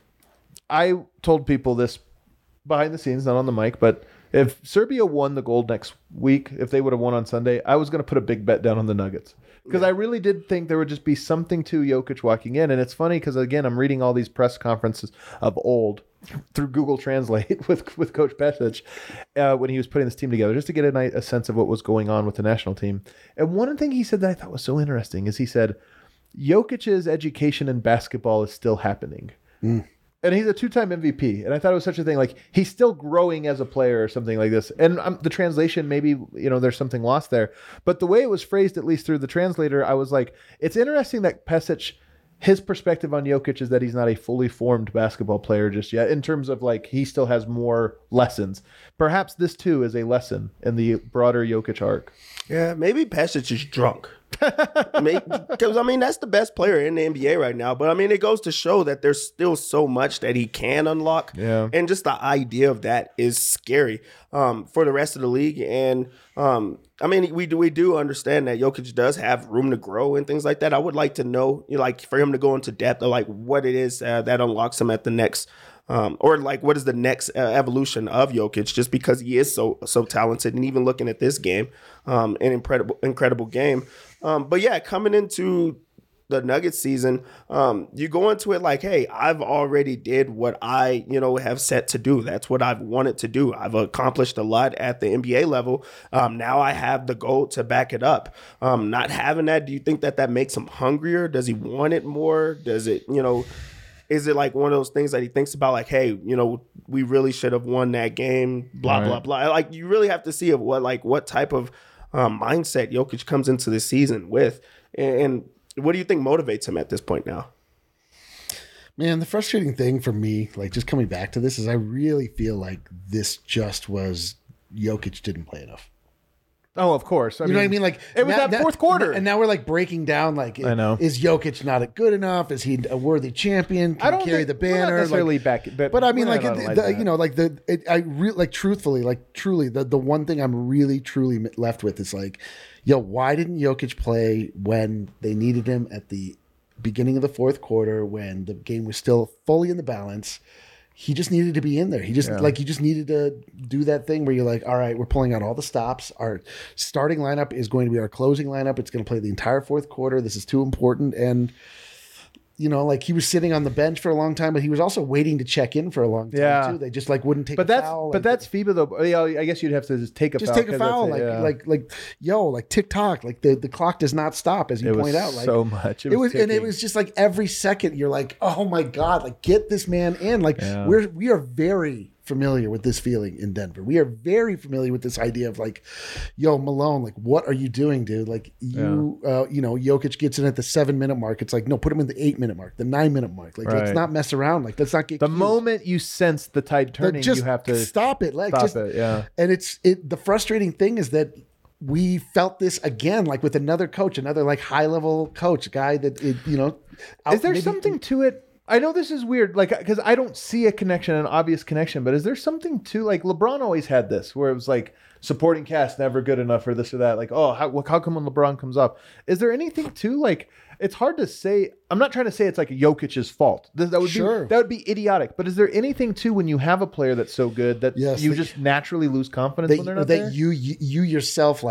I told people this behind the scenes, not on the mic, but if Serbia won the gold next week, if they would have won on Sunday, I was going to put a big bet down on the Nuggets because I really did think there would just be something to Jokic walking in. And it's funny because, again, I'm reading all these press conferences of old through Google Translate with Coach Pesic when he was putting this team together just to get a sense of what was going on with the national team. And one thing he said that I thought was so interesting is he said, Jokic's education in basketball is still happening. And he's a 2-time MVP. And I thought it was such a thing. Like, he's still growing as a player or something like this. And the translation, maybe, there's something lost there. But the way it was phrased, at least through the translator, I was like, it's interesting that Pesic, his perspective on Jokic is that he's not a fully formed basketball player just yet in terms of, like, he still has more lessons. Perhaps this, too, is a lesson in the broader Jokic arc. Yeah, maybe Pesic is drunk. Because that's the best player in the NBA right now. But it goes to show that there's still so much that he can unlock. Yeah. And just the idea of that is scary for the rest of the league. And we do understand that Jokic does have room to grow and things like that. I would like to know, for him to go into depth of like what it is that unlocks him at the next or like what is the next evolution of Jokic, just because he is so talented. And even looking at this game, an incredible game. But yeah, coming into the Nuggets season, you go into it like, hey, I've already did what I, have set to do. That's what I've wanted to do. I've accomplished a lot at the NBA level. Now I have the goal to back it up. Not having that, do you think that makes him hungrier? Does he want it more? Does it, is it like one of those things that he thinks about, like, hey, we really should have won that game, blah, blah, blah. Like, you really have to see what type of mindset Jokic comes into the season with. And what do you think motivates him at this point now? Man, the frustrating thing for me, like just coming back to this, is I really feel like this just was Jokic didn't play enough. Oh, of course. You know what I mean? Like it was that fourth quarter, and now we're like breaking down. Like, I know, is Jokic not good enough? Is he a worthy champion? Can he carry the banner? Not necessarily back, but I mean, like truthfully, like truly, the one thing I'm really truly left with is like, yo, why didn't Jokic play when they needed him at the beginning of the fourth quarter when the game was still fully in the balance? He just needed to be in there. He just you just needed to do that thing where you're like, all right, we're pulling out all the stops. Our starting lineup is going to be our closing lineup. It's going to play the entire fourth quarter. This is too important. And like he was sitting on the bench for a long time, but he was also waiting to check in for a long time too. They just like wouldn't take a foul. But that's FIBA though. Yeah, I guess you'd have to just take a foul. Just take a foul. Like TikTok, like the clock does not stop, as you point out. Like so much. It was just like every second you're like, oh my God, like get this man in. Like we are very familiar with this feeling in Denver. We are very familiar with this idea of like, yo, Malone, like, what are you doing, dude? Like Jokic gets in at the 7-minute mark. It's like, no, put him in the 8-minute mark, the 9-minute mark. Like, let's not mess around. Like, let's not get the cute. moment you sense the tide turning, you have to stop it. Like, stop it. Yeah. And the frustrating thing is that we felt this again, like with another coach, another like high level coach, guy that is there something to it? I know this is weird, like, because I don't see an obvious connection, but is there something to, like, LeBron always had this, where it was like, supporting cast never good enough for this or that, like, oh, how come when LeBron comes up? Is there anything to, like, it's hard to say. I'm not trying to say it's like Jokic's fault. That would be idiotic. But is there anything to when you have a player that's so good that you just naturally lose confidence when they're not there? You yourself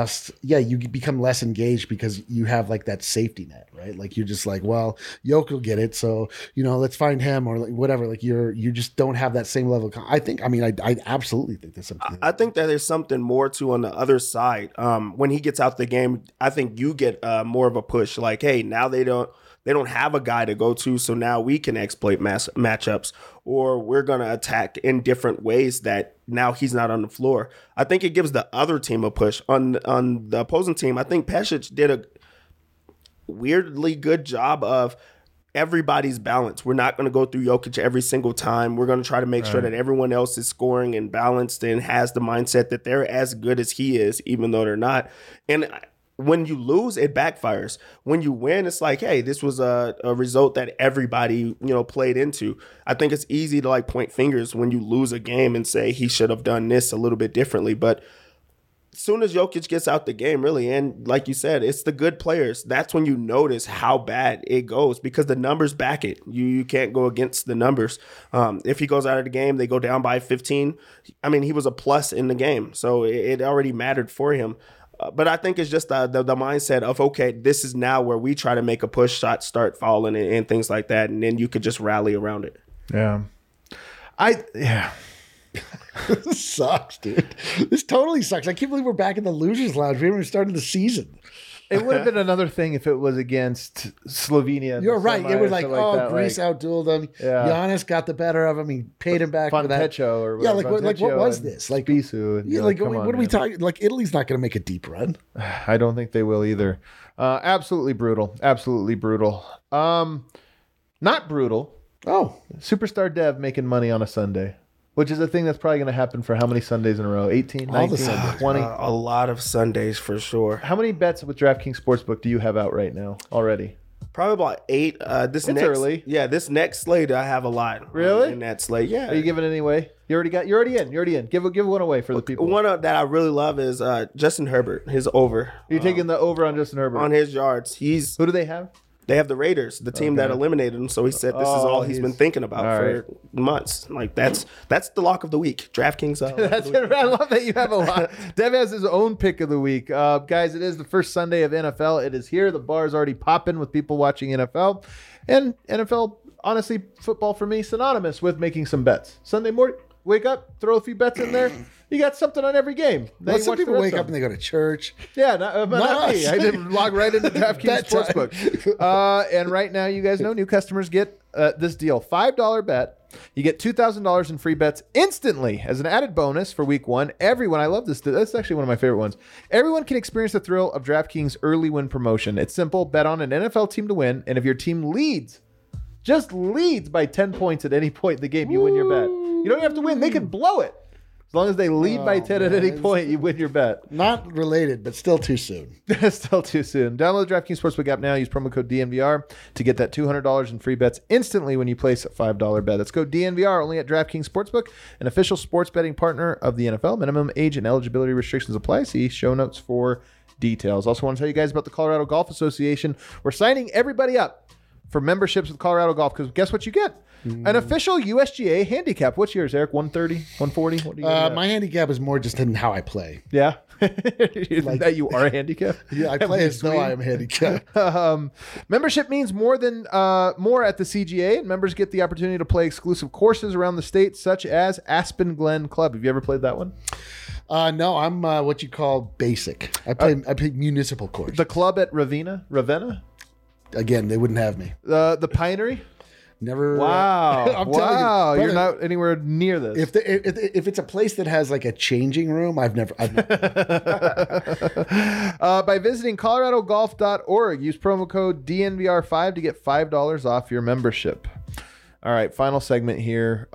you become less engaged because you have like that safety net, right? Like you're just like, well, Jokic will get it, so let's find him or like whatever. Like you just don't have that same level. I absolutely think there's something. I think that there's something more to on the other side. When he gets out the game, I think you get more of a push. Like, hey, now they don't have a guy to go to, so now we can exploit matchups, or we're going to attack in different ways that now he's not on the floor. I think it gives the other team a push. On the opposing team, I think Pešić did a weirdly good job of everybody's balance. We're not going to go through Jokic every single time. We're going to try to make sure that everyone else is scoring and balanced and has the mindset that they're as good as he is, even though they're not. And when you lose, it backfires. When you win, it's like, hey, this was a result that everybody, played into. I think it's easy to like point fingers when you lose a game and say he should have done this a little bit differently. But as soon as Jokic gets out the game, really, and like you said, it's the good players. That's when you notice how bad it goes because the numbers back it. You can't go against the numbers. If he goes out of the game, they go down by 15. I mean, he was a plus in the game, so it already mattered for him. But I think it's just the mindset of, okay, this is now where we try to make a push, shots start falling and things like that. And then you could just rally around it. Yeah. This sucks, dude. This totally sucks. I can't believe we're back in the losers lounge. We haven't even started the season. It would have been another thing if it was against Slovenia. You're right. It was like, Greece outdueled them. Yeah. Giannis got the better of him. He paid him back for that. Or yeah, what was this? Like Bisou. What are we talking? Like Italy's not going to make a deep run. I don't think they will either. Absolutely brutal. Absolutely brutal. Not brutal. Oh, Superstar Dev making money on a Sunday. Which is a thing that's probably going to happen for how many Sundays in a row? 18, 19, 20? A lot of Sundays for sure. How many bets with DraftKings Sportsbook do you have out right now already? Probably about 8. It's early. Yeah, this next slate I have a lot. Really? In that slate, yeah. Are you giving it any away? You're already in. Give one away for the people. One that I really love is Justin Herbert. His over. You're taking the over on Justin Herbert on his yards. Who do they have? They have the Raiders, the team that eliminated him. So he said this is all he's been thinking about for months. Like that's the lock of the week. DraftKings. That's it. I love that you have a lot. Dev has his own pick of the week. Guys, it is the first Sunday of NFL. It is here. The bar is already popping with people watching NFL. And NFL, honestly, football for me, synonymous with making some bets. Sunday morning, wake up, throw a few bets in there. You got something on every game. Well, some people wake up and they go to church. Yeah, not me. I did log right into DraftKings Sportsbook. And right now, you guys know new customers get this deal. $5 bet. You get $2,000 in free bets instantly as an added bonus for week one. Everyone, I love this. That's actually one of my favorite ones. Everyone can experience the thrill of DraftKings early win promotion. It's simple. Bet on an NFL team to win. And if your team just leads by 10 points at any point in the game, you win your bet. You don't have to win. They could blow it. As long as they lead by 10 at any point, you win your bet. Not related, but still too soon. Still too soon. Download the DraftKings Sportsbook app now. Use promo code DNVR to get that $200 in free bets instantly when you place a $5 bet. That's code DNVR only at DraftKings Sportsbook, an official sports betting partner of the NFL. Minimum age and eligibility restrictions apply. See show notes for details. Also want to tell you guys about the Colorado Golf Association. We're signing everybody up for memberships with Colorado Golf because guess what you get? An official USGA handicap. What's yours, Eric? 130, 140? What do you my handicap is more just in how I play. Yeah? That you are handicapped? Yeah, I play as though I am handicapped. Membership means more at the CGA, and members get the opportunity to play exclusive courses around the state, such as Aspen Glen Club. Have you ever played that one? No, I'm what you call basic. I play municipal course. The club at Ravenna? Again, they wouldn't have me. The Pinery? Never. Wow. I'm telling you, brother, you're not anywhere near this. If it's a place that has like a changing room, I've never. By visiting coloradogolf.org, use promo code DNVR5 to get $5 off your membership. All right, final segment here.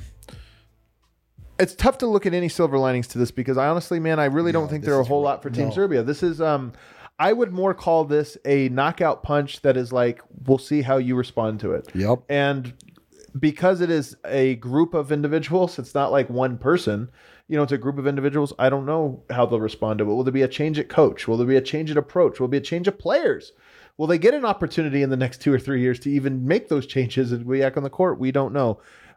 It's tough to look at any silver linings to this because I honestly, man, I really don't think there are a whole lot for Team Serbia. This is I would more call this a knockout punch that is like, we'll see how you respond to it. Yep. And because it is a group of individuals, it's not like one person. It's a group of individuals. I don't know how they'll respond to it. Will there be a change at coach? Will there be a change at approach? Will there be a change of players? Will they get an opportunity in the next 2 or 3 years to even make those changes and react on the court? We don't know.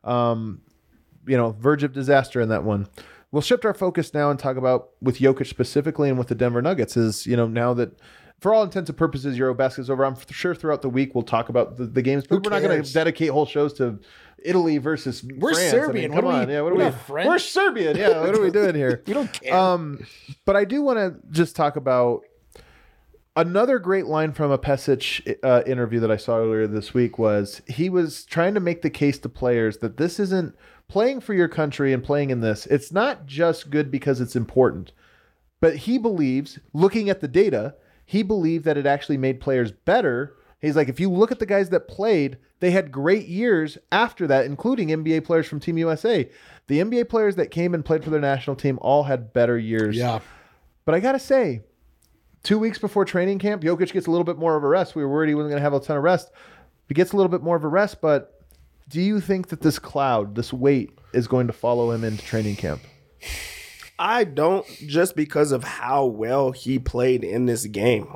Verge of disaster in that one. We'll shift our focus now and talk about with Jokic specifically and with the Denver Nuggets is, now that for all intents and purposes, Eurobasket is over. I'm sure throughout the week we'll talk about the games, but we're not going to dedicate whole shows to Italy versus We're France. Serbian. Come on. Yeah, what are we? French? We're Serbian. Yeah, what are we doing here? We don't care. But I do want to just talk about another great line from a Pesic interview that I saw earlier this week was he was trying to make the case to players that this isn't playing for your country and playing in this. It's not just good because it's important, but he believes, looking at the data, he believed that it actually made players better. He's like, if you look at the guys that played, they had great years after that, including NBA players from Team USA. The NBA players that came and played for their national team all had better years. Yeah. But I got to say, 2 weeks before training camp, Jokic gets a little bit more of a rest. We were worried he wasn't going to have a ton of rest. He gets a little bit more of a rest, but do you think that this cloud, this weight, is going to follow him into training camp? I don't, just because of how well he played in this game.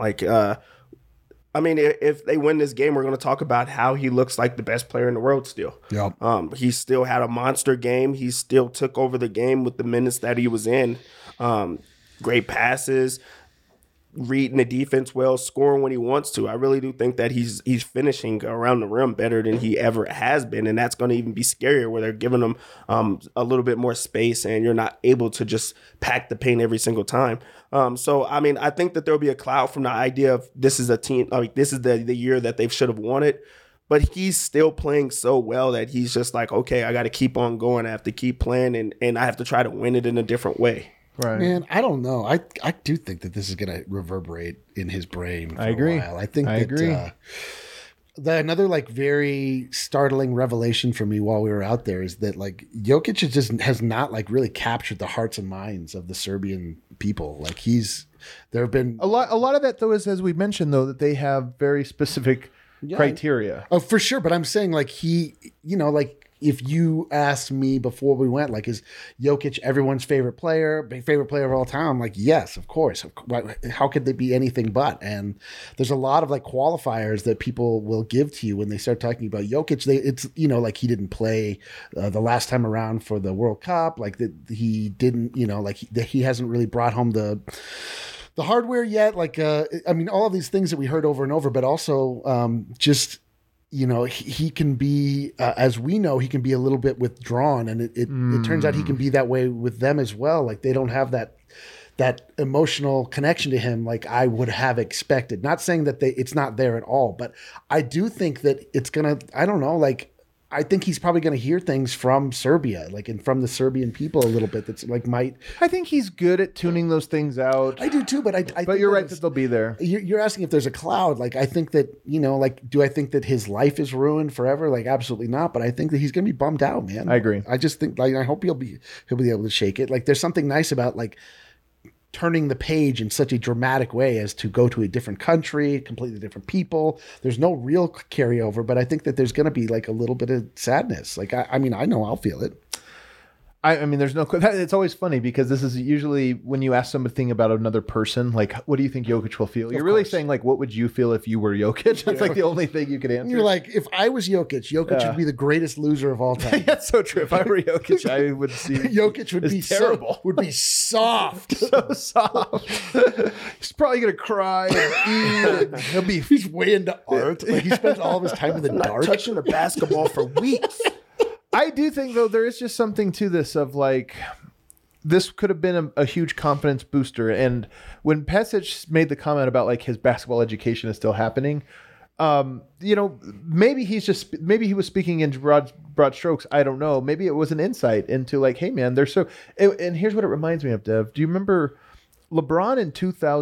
If they win this game, we're going to talk about how he looks like the best player in the world still. Yep. He still had a monster game. He still took over the game with the minutes that he was in. Great passes, reading the defense well, scoring when he wants to. I really do think that he's finishing around the rim better than he ever has been, and that's going to even be scarier where they're giving him a little bit more space and you're not able to just pack the paint every single time. I think that there'll be a cloud from the idea of this is a team, this is the year that they should have won it, but he's still playing so well that he's just like, okay, I got to keep on going. I have to keep playing and I have to try to win it in a different way. Right. Man, I don't know. I do think that this is going to reverberate in his brain for I agree. a while. I agree. Another very startling revelation for me while we were out there is that Jokic has not really captured the hearts and minds of the Serbian people. There have been a lot of that though is, as we mentioned though, that they have very specific criteria. Oh, for sure. But I'm saying if you asked me before we went, like, is Jokic everyone's favorite player of all time? I'm like, yes, of course. How could they be anything but? And there's a lot of like qualifiers that people will give to you when they start talking about Jokic. It's like he didn't play the last time around for the World Cup, like that he didn't, he hasn't really brought home the hardware yet. Like, all of these things that we heard over and over, but also just. He can be, as we know, he can be a little bit withdrawn, and it turns out he can be that way with them as well. Like they don't have that emotional connection to him like I would have expected. Not saying that it's not there at all, but I do think that it's gonna. I don't know, like. I think he's probably going to hear things from Serbia, like, and from the Serbian people a little bit. That's like I think he's good at tuning those things out. I do too, but I But you're right that they'll be there. You're asking if there's a cloud. Like, I think that do I think that his life is ruined forever? Like, absolutely not. But I think that he's going to be bummed out, man. I agree. I just think, like, I hope he'll be able to shake it. Like, there's something nice about like turning the page in such a dramatic way as to go to a different country, completely different people. There's no real carryover, but I think that there's going to be like a little bit of sadness. Like, I know I'll feel it. I mean, there's no. It's always funny because this is usually when you ask something about another person, like, what do you think Jokic will feel? You're really saying, like, what would you feel if you were Jokic? That's like the only thing you could answer. And you're like, if I was Jokic would be the greatest loser of all time. That's so true. If I were Jokic, I would see Jokic would be terrible. Would be soft, so soft. He's probably gonna cry and eat. He's way into art. Like he spends all of his time in the dark, touching the basketball for weeks. I do think, though, there is just something to this of like, this could have been a huge confidence booster. And when Pesic made the comment about like his basketball education is still happening, maybe he was speaking in broad strokes. I don't know. Maybe it was an insight into like, hey man, and here's what it reminds me of, Dev. Do you remember LeBron in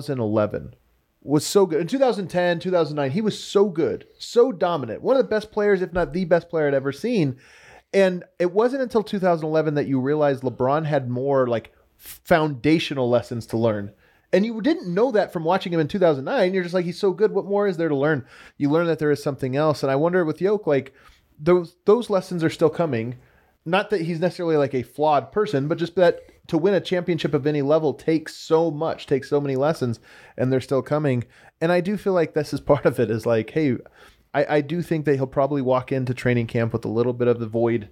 2011? Was so good. In 2010, 2009, he was so good, so dominant. One of the best players, if not the best player I'd ever seen. And it wasn't until 2011 that you realized LeBron had more like foundational lessons to learn. And you didn't know that from watching him in 2009. You're just like, he's so good. What more is there to learn? You learn that there is something else. And I wonder with Jokic, like those lessons are still coming. Not that he's necessarily like a flawed person, but just that to win a championship of any level takes so many lessons, and they're still coming. And I do feel like this is part of it is like, hey, I do think that he'll probably walk into training camp with a little bit of a void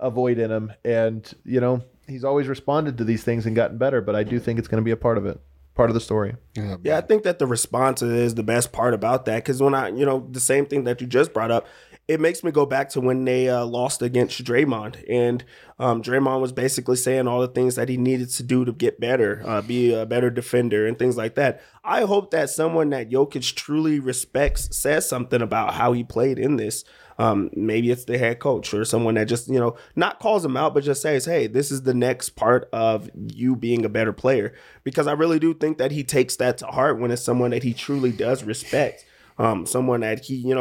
in him. And, he's always responded to these things and gotten better, but I do think it's going to be a part of it. Part of the story. Yeah, I think that the response is the best part about that. Because when the same thing that you just brought up, it makes me go back to when they lost against Draymond. And Draymond was basically saying all the things that he needed to do to get better, be a better defender and things like that. I hope that someone that Jokic truly respects says something about how he played in this. Maybe it's the head coach or someone that just, not calls him out, but just says, hey, this is the next part of you being a better player. Because I really do think that he takes that to heart when it's someone that he truly does respect. Someone that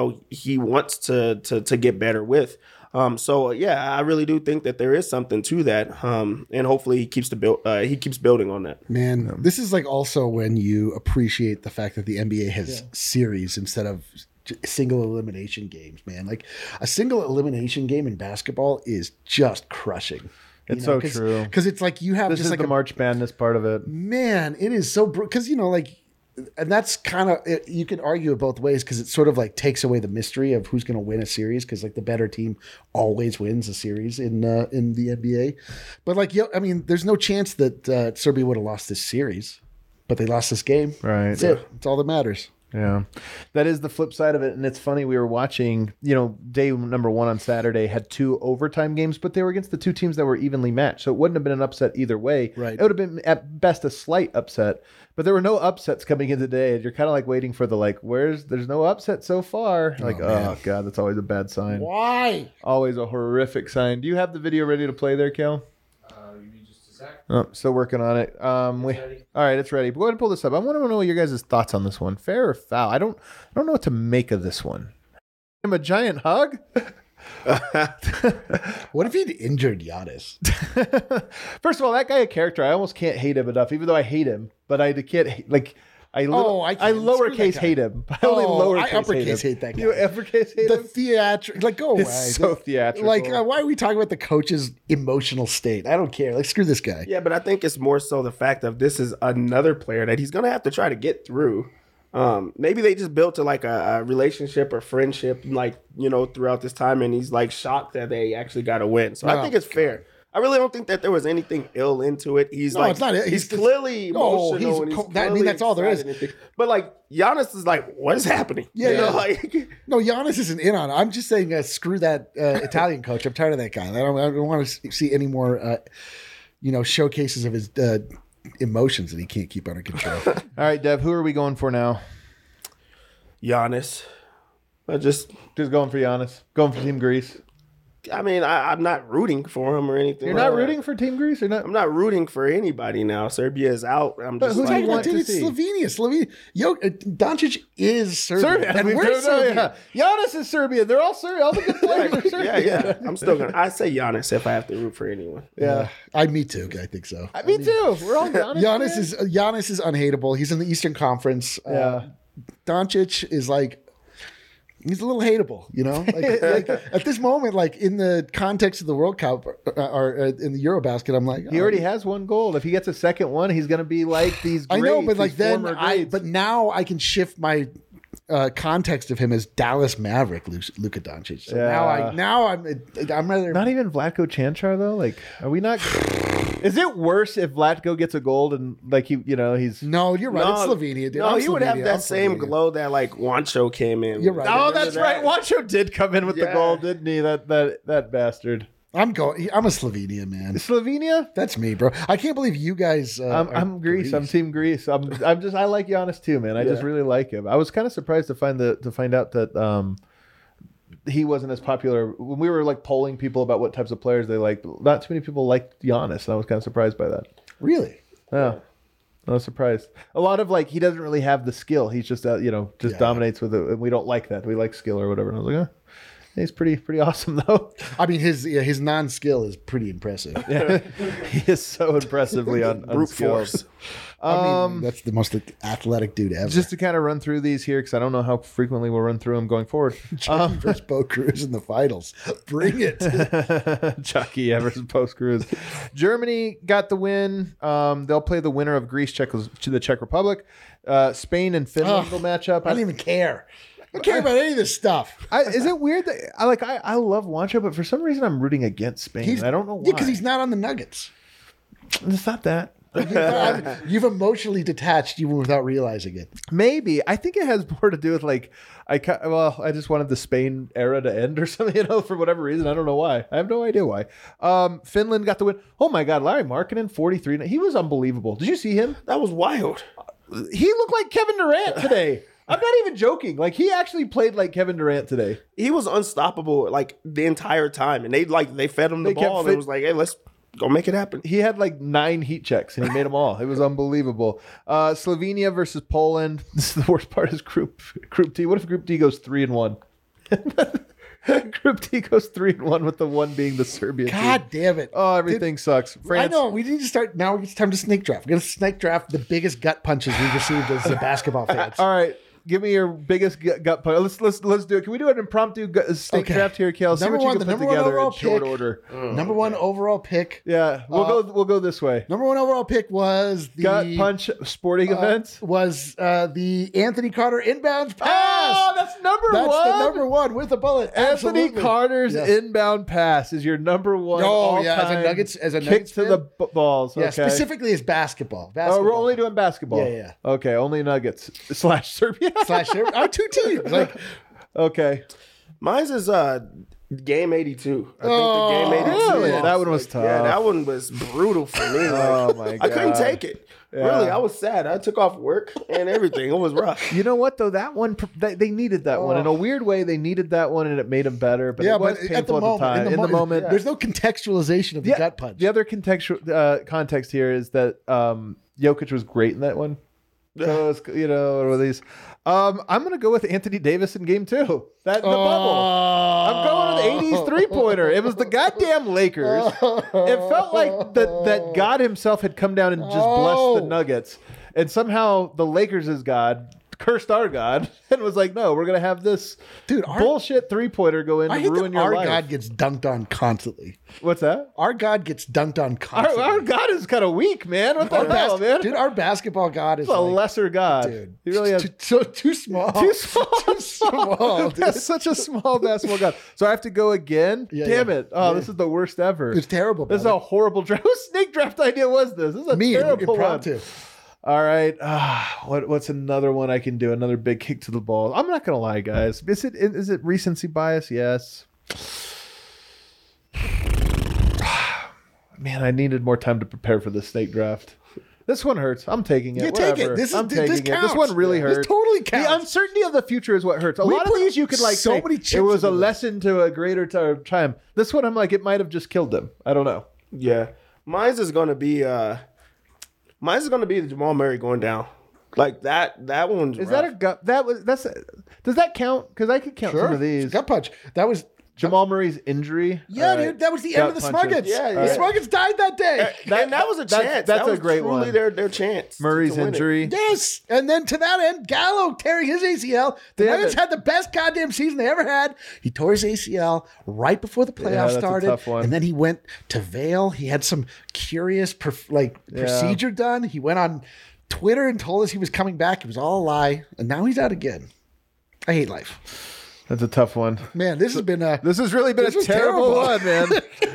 he wants to get better with. So yeah, I really do think that there is something to that. And hopefully he keeps building on that. Man, this is like also when you appreciate the fact that the NBA has series instead of single elimination games, man. Like a single elimination game in basketball is just crushing. It's so true. Because it's like you have this just is like the March Madness part of it. Man, it is so because and that's kind of you can argue it both ways because it sort of like takes away the mystery of who's going to win a series because like the better team always wins a series in the NBA. But like there's no chance that Serbia would have lost this series, but they lost this game. Right. That's it. It's all that matters. Yeah, that is the flip side of it. And it's funny, we were watching, day number 1 on Saturday had 2 overtime games, but they were against the 2 teams that were evenly matched. So it wouldn't have been an upset either way. Right. It would have been at best a slight upset, but there were no upsets coming in today. And you're kind of like waiting for there's no upset so far. Like, oh God, that's always a bad sign. Why? Always a horrific sign. Do you have the video ready to play there, Kel? Oh, still working on it. All right, it's ready. Go ahead and pull this up. I want to know your guys' thoughts on this one. Fair or foul? I don't know what to make of this one. Give him a giant hug. What if he'd injured Giannis? First of all, that guy a character. I almost can't hate him enough, even though I hate him. But I can't I can't. Screw lowercase that guy. hate him. I only lowercase I uppercase hate that guy. You uppercase hate The him? theatrical, like, go away. It's so theatrical. Like, why are we talking about the coach's emotional state? I don't care. Like, screw this guy. Yeah, but I think it's more so the fact of this is another player that he's going to have to try to get through. Maybe they just built like a relationship or friendship, like, you know, throughout this time, and he's like shocked that they actually got to win. So I think it's fair. I really don't think that there was anything ill into it. He's it's not. He's clearly emotional. And he's that's all there is. But like Giannis is like, what is happening? Yeah, you know, yeah. like No, Giannis isn't in on it. I'm just saying, screw that Italian coach. I'm tired of that guy. I don't want to see any more, showcases of his emotions that he can't keep under control. All right, Dev, who are we going for now? Giannis. Just going for Giannis. Going for Team Greece. I mean, I'm not rooting for him or anything. You're not rooting for Team Greece, or not? I'm not rooting for anybody now. Serbia is out. I'm just who do like, you want to It's see? Slovenia. Doncic is Serbia. And we're we're Serbia. Giannis is Serbia. They're all Serbia. All the good players are Serbia. yeah. I'm still gonna. I say Giannis if I have to root for anyone. Yeah. Me too. I think so. Me too. We're all Giannis. Giannis is unhateable. He's in the Eastern Conference. Yeah. Doncic is like, he's a little hateable, you know. Like at this moment, like in the context of the World Cup or in the Eurobasket, I'm like, He already has one gold. If he gets a second one, he's going to be like these. Greats, I know, but like these then former greats. but now I can shift my context of him as Dallas Maverick Luka Doncic. So now I'm rather Not even Vlatko Chanchar though. Like, are we not? Is it worse if Vlatko gets a gold and like he's No, you're right. It's Slovenia, dude. No, I'm he would have Slovenia. that I'm same Slovenia. glow that like Wancho came in. You're right. Oh, Remember that's that? right. Wancho did come in with the gold, didn't he? That bastard. I'm a Slovenia man. Slovenia. That's me, bro. I can't believe you guys. I'm Greece. I'm Team Greece. I like Giannis too, man. I just really like him. I was kind of surprised to find out that he wasn't as popular when we were like polling people about what types of players they liked. Not too many people liked Giannis, and I was kind of surprised by that. Really? Yeah. I was surprised. A lot of like he doesn't really have the skill. He's just dominates with it, and we don't like that. We like skill or whatever. And I was like, he's pretty awesome though. I mean, his non-skill is pretty impressive. He is so impressively brute force. I mean, that's the most athletic dude ever. Just to kind of run through these here, because I don't know how frequently we'll run through them going forward. Chucky versus Bo Cruz in the finals. Bring it. Chucky versus Post Cruz. Germany got the win. They'll play the winner of Greece, the Czech Republic. Spain and Finland will match up. I don't even care. I don't care about any of this stuff. Is it weird that I love Wancho, but for some reason I'm rooting against Spain. I don't know why. Yeah, because he's not on the Nuggets. It's not that. You've emotionally detached even without realizing it. Maybe. I think it has more to do with I just wanted the Spain era to end or something, for whatever reason. I don't know why. I have no idea why. Finland got the win. Oh my God, Larry Markkinen, 43. He was unbelievable. Did you see him? That was wild. He looked like Kevin Durant today. I'm not even joking. Like he actually played like Kevin Durant today. He was unstoppable like the entire time, and they fed him the ball, and it was like, hey, let's go make it happen. He had like 9 heat checks and he made them all. It was unbelievable. Slovenia versus Poland. This is the worst part is Group T. What if Group D goes 3-1? Group D goes 3-1 with the one being the Serbia team. God damn it. Oh, everything sucks. France. I know. We need to start now. It's time to snake draft. We're going to snake draft the biggest gut punches we've received as basketball fans. All right. Give me your biggest gut punch. Let's do it. Can we do an impromptu snake draft here, Kel? See what you can put together in short order. Number one overall pick. Yeah, we'll go this way. Number one overall pick was the gut punch sporting events. Was the Anthony Carter inbound pass. Oh, that's number one. That's the number one with a bullet. Anthony Absolutely. Carter's inbound pass is your number one. Oh yeah, as a kick Nuggets to fan? the balls. Yeah, Okay. specifically as basketball. Oh, we're only doing basketball. Yeah. Okay, only Nuggets / Serbia. Our 2 teams. Like, okay. Mine's is Game 82. I think the Game 82. really? That one was tough. Yeah, that one was brutal for me. Oh my God. I couldn't take it. Yeah. Really, I was sad. I took off work and everything. It was rough. You know what though? That one they needed that one in a weird way. They needed that one, and it made them better. But it was painful at the time. In the moment, there's no contextualization of the gut punch. The other context here is that Jokic was great in that one. So it's, what are these? I'm gonna go with Anthony Davis in Game 2. The bubble. I'm going with the 80s 3-pointer. It was the goddamn Lakers. It felt like that God himself had come down and just blessed the Nuggets. And somehow the Lakers' God cursed our God and was like, no, we're going to have this bullshit three-pointer go in I to hate ruin that your our life. God gets dunked on constantly. What's that? Our God gets dunked on constantly. Our God is kind of weak, man. What the hell, man? Dude, our basketball God is He's a like, lesser God. dude, He really has too small. too small. Too small, dude. That's such a small basketball God. So I have to go again? Yeah, Damn yeah. it. Oh, Yeah. this is the worst ever. It's terrible. This is brother. a horrible draft. Whose snake draft idea was this? This is a Me, terrible impromptu. one. All right. What's another one I can do? Another big kick to the ball. I'm not gonna lie, guys. Is it recency bias? Yes. Man, I needed more time to prepare for this snake draft. This one hurts. I'm taking it. You take Whatever. it. This I'm taking this it. counts. This one really This hurts. totally counts. The uncertainty of the future is what hurts. A We lot of put these you could like so say, many it chips was a into this. lesson to a greater time. This one, I'm like, it might have just killed them. I don't know. Yeah, mine's is gonna be the Jamal Murray going down. Like that one's Is rough. that a gut? Does that count? Because I could count some of these. Gut punch. That was Jamal Murray's injury. yeah, All right. dude. That was the Gut end of the punches. Smuggets. Yeah, The yeah. Smuggets died that day. and that was a chance. that's that was a great truly one. Their chance. Murray's to win it. injury. Yes, and then to that end, Gallo tearing his ACL. The Damn Nuggets it. had the best goddamn season they ever had. He tore his ACL right before the playoffs that's a started, tough one. and then he went to Vail. He had some curious procedure done. He went on Twitter and told us he was coming back. It was all a lie, and now he's out again. I hate life, That's a tough one. man. This has been a This has really been This a was terrible terrible. one, man.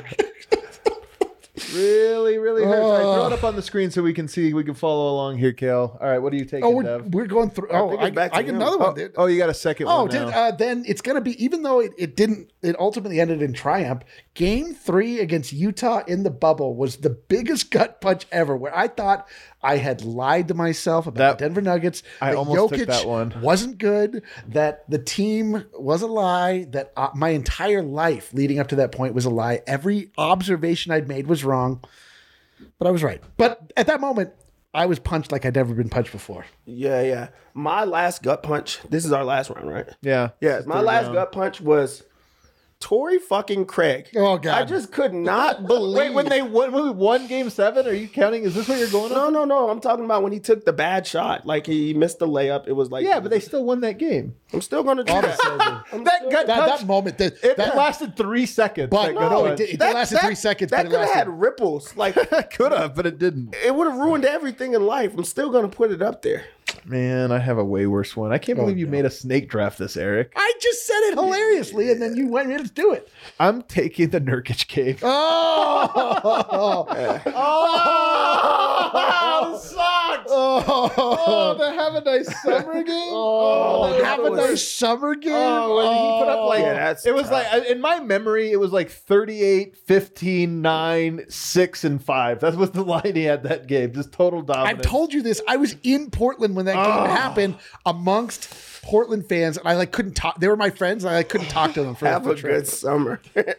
Really, really hurts. All right, throw it up on the screen so we can see. We can follow along here, Kale. All right, what are you taking, oh, Dev? we're going through. Oh, think it's back to I get him. another one, dude. Oh, you got a second Oh, one now. then it's going to be, even though it ultimately ended in triumph, game 3 against Utah in the bubble was the biggest gut punch ever, where I thought I had lied to myself about the Denver Nuggets. I that almost Jokic took that one. wasn't good, that the team was a lie, that my entire life leading up to that point was a lie. Every observation I'd made was wrong, but I was right. But at that moment, I was punched like I'd never been punched before. Yeah. My last gut punch. This is our last round, right? Yeah. Yeah. My last gut punch was Torrey fucking Craig. Oh, God. I just could not believe. Wait, when we won Game 7, are you counting? Is this what you're going on? No. I'm talking about when he took the bad shot. Like he missed the layup. It was like Yeah, but they still won that game. I'm still gonna do that. That moment, It that lasted 3 seconds. But that no, gut it punch. did- it lasted 3 seconds, That but it could have lasted. had ripples. Like Could have, but it didn't. it would have ruined everything in life. I'm still gonna put it up there. Man, I have a way worse one. I can't believe you made a snake draft this, Eric. I just said it hilariously, and then you went, let's do it. I'm taking the Nurkic cave. Oh, sucks. Oh, they have a nice summer game. Oh, they have a nice summer game. Oh, when he put up like Yeah, that's it was tough. like in my memory, it was like 38, 15, 9, 6, and 5. That was the line he had that game. Just total dominance. I've told you this. I was in Portland when that game happened amongst Portland fans, and I couldn't talk. They were my friends, and I couldn't talk to them for Have the a trip. good summer.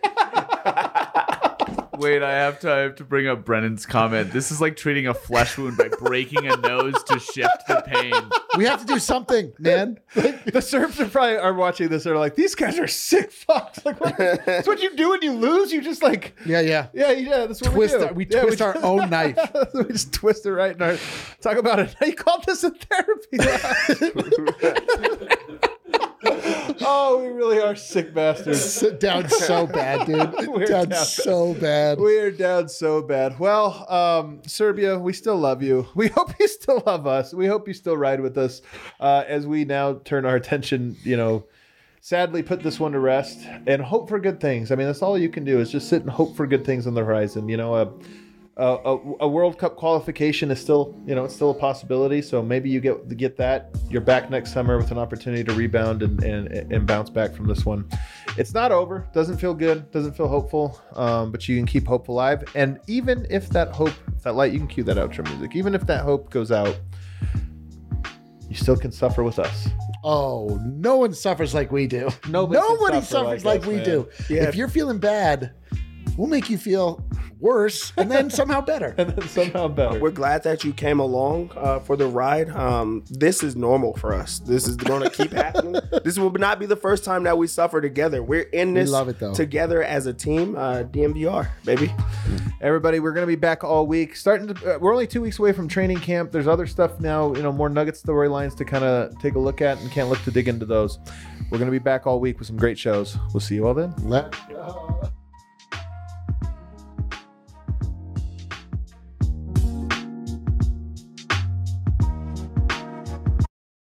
Wait, I have to bring up Brennan's comment. This is like treating a flesh wound by breaking a nose to shift the pain. We have to do something, man. The Serps are watching this. They're like, these guys are sick fucks. Like, what? That's what you do when you lose. You just like, Yeah. That's what Twist we do. our- we twist our own knife. We just twist it right in our. Talk about it. You called this a therapy. Oh, we really are sick bastards. Sit down so bad, dude. We're down down. so bad. We are down so bad. Well, Serbia, we still love you. We hope you still love us. We hope you still ride with us as we now turn our attention, sadly put this one to rest and hope for good things. I mean, that's all you can do is just sit and hope for good things on the horizon. A World Cup qualification is still, it's still a possibility. So maybe you get that. You're back next summer with an opportunity to rebound and bounce back from this one. It's not over. Doesn't feel good. Doesn't feel hopeful. But you can keep hope alive. And even if that light, you can cue that outro music. Even if that hope goes out, you still can suffer with us. Oh, no one suffers like we do. Nobody Nobody can suffer suffers like like us, we man. do. Yeah. If you're feeling bad, we'll make you feel worse, and then somehow better. We're glad that you came along for the ride. This is normal for us. This is going to keep happening. This will not be the first time that we suffer together. We're in this love it, though. together as a team. DMVR, baby. Everybody, we're going to be back all week. We're only 2 weeks away from training camp. There's other stuff now, more Nugget storylines to kind of take a look at, and can't look to dig into those. We're going to be back all week with some great shows. We'll see you all then. Let's go.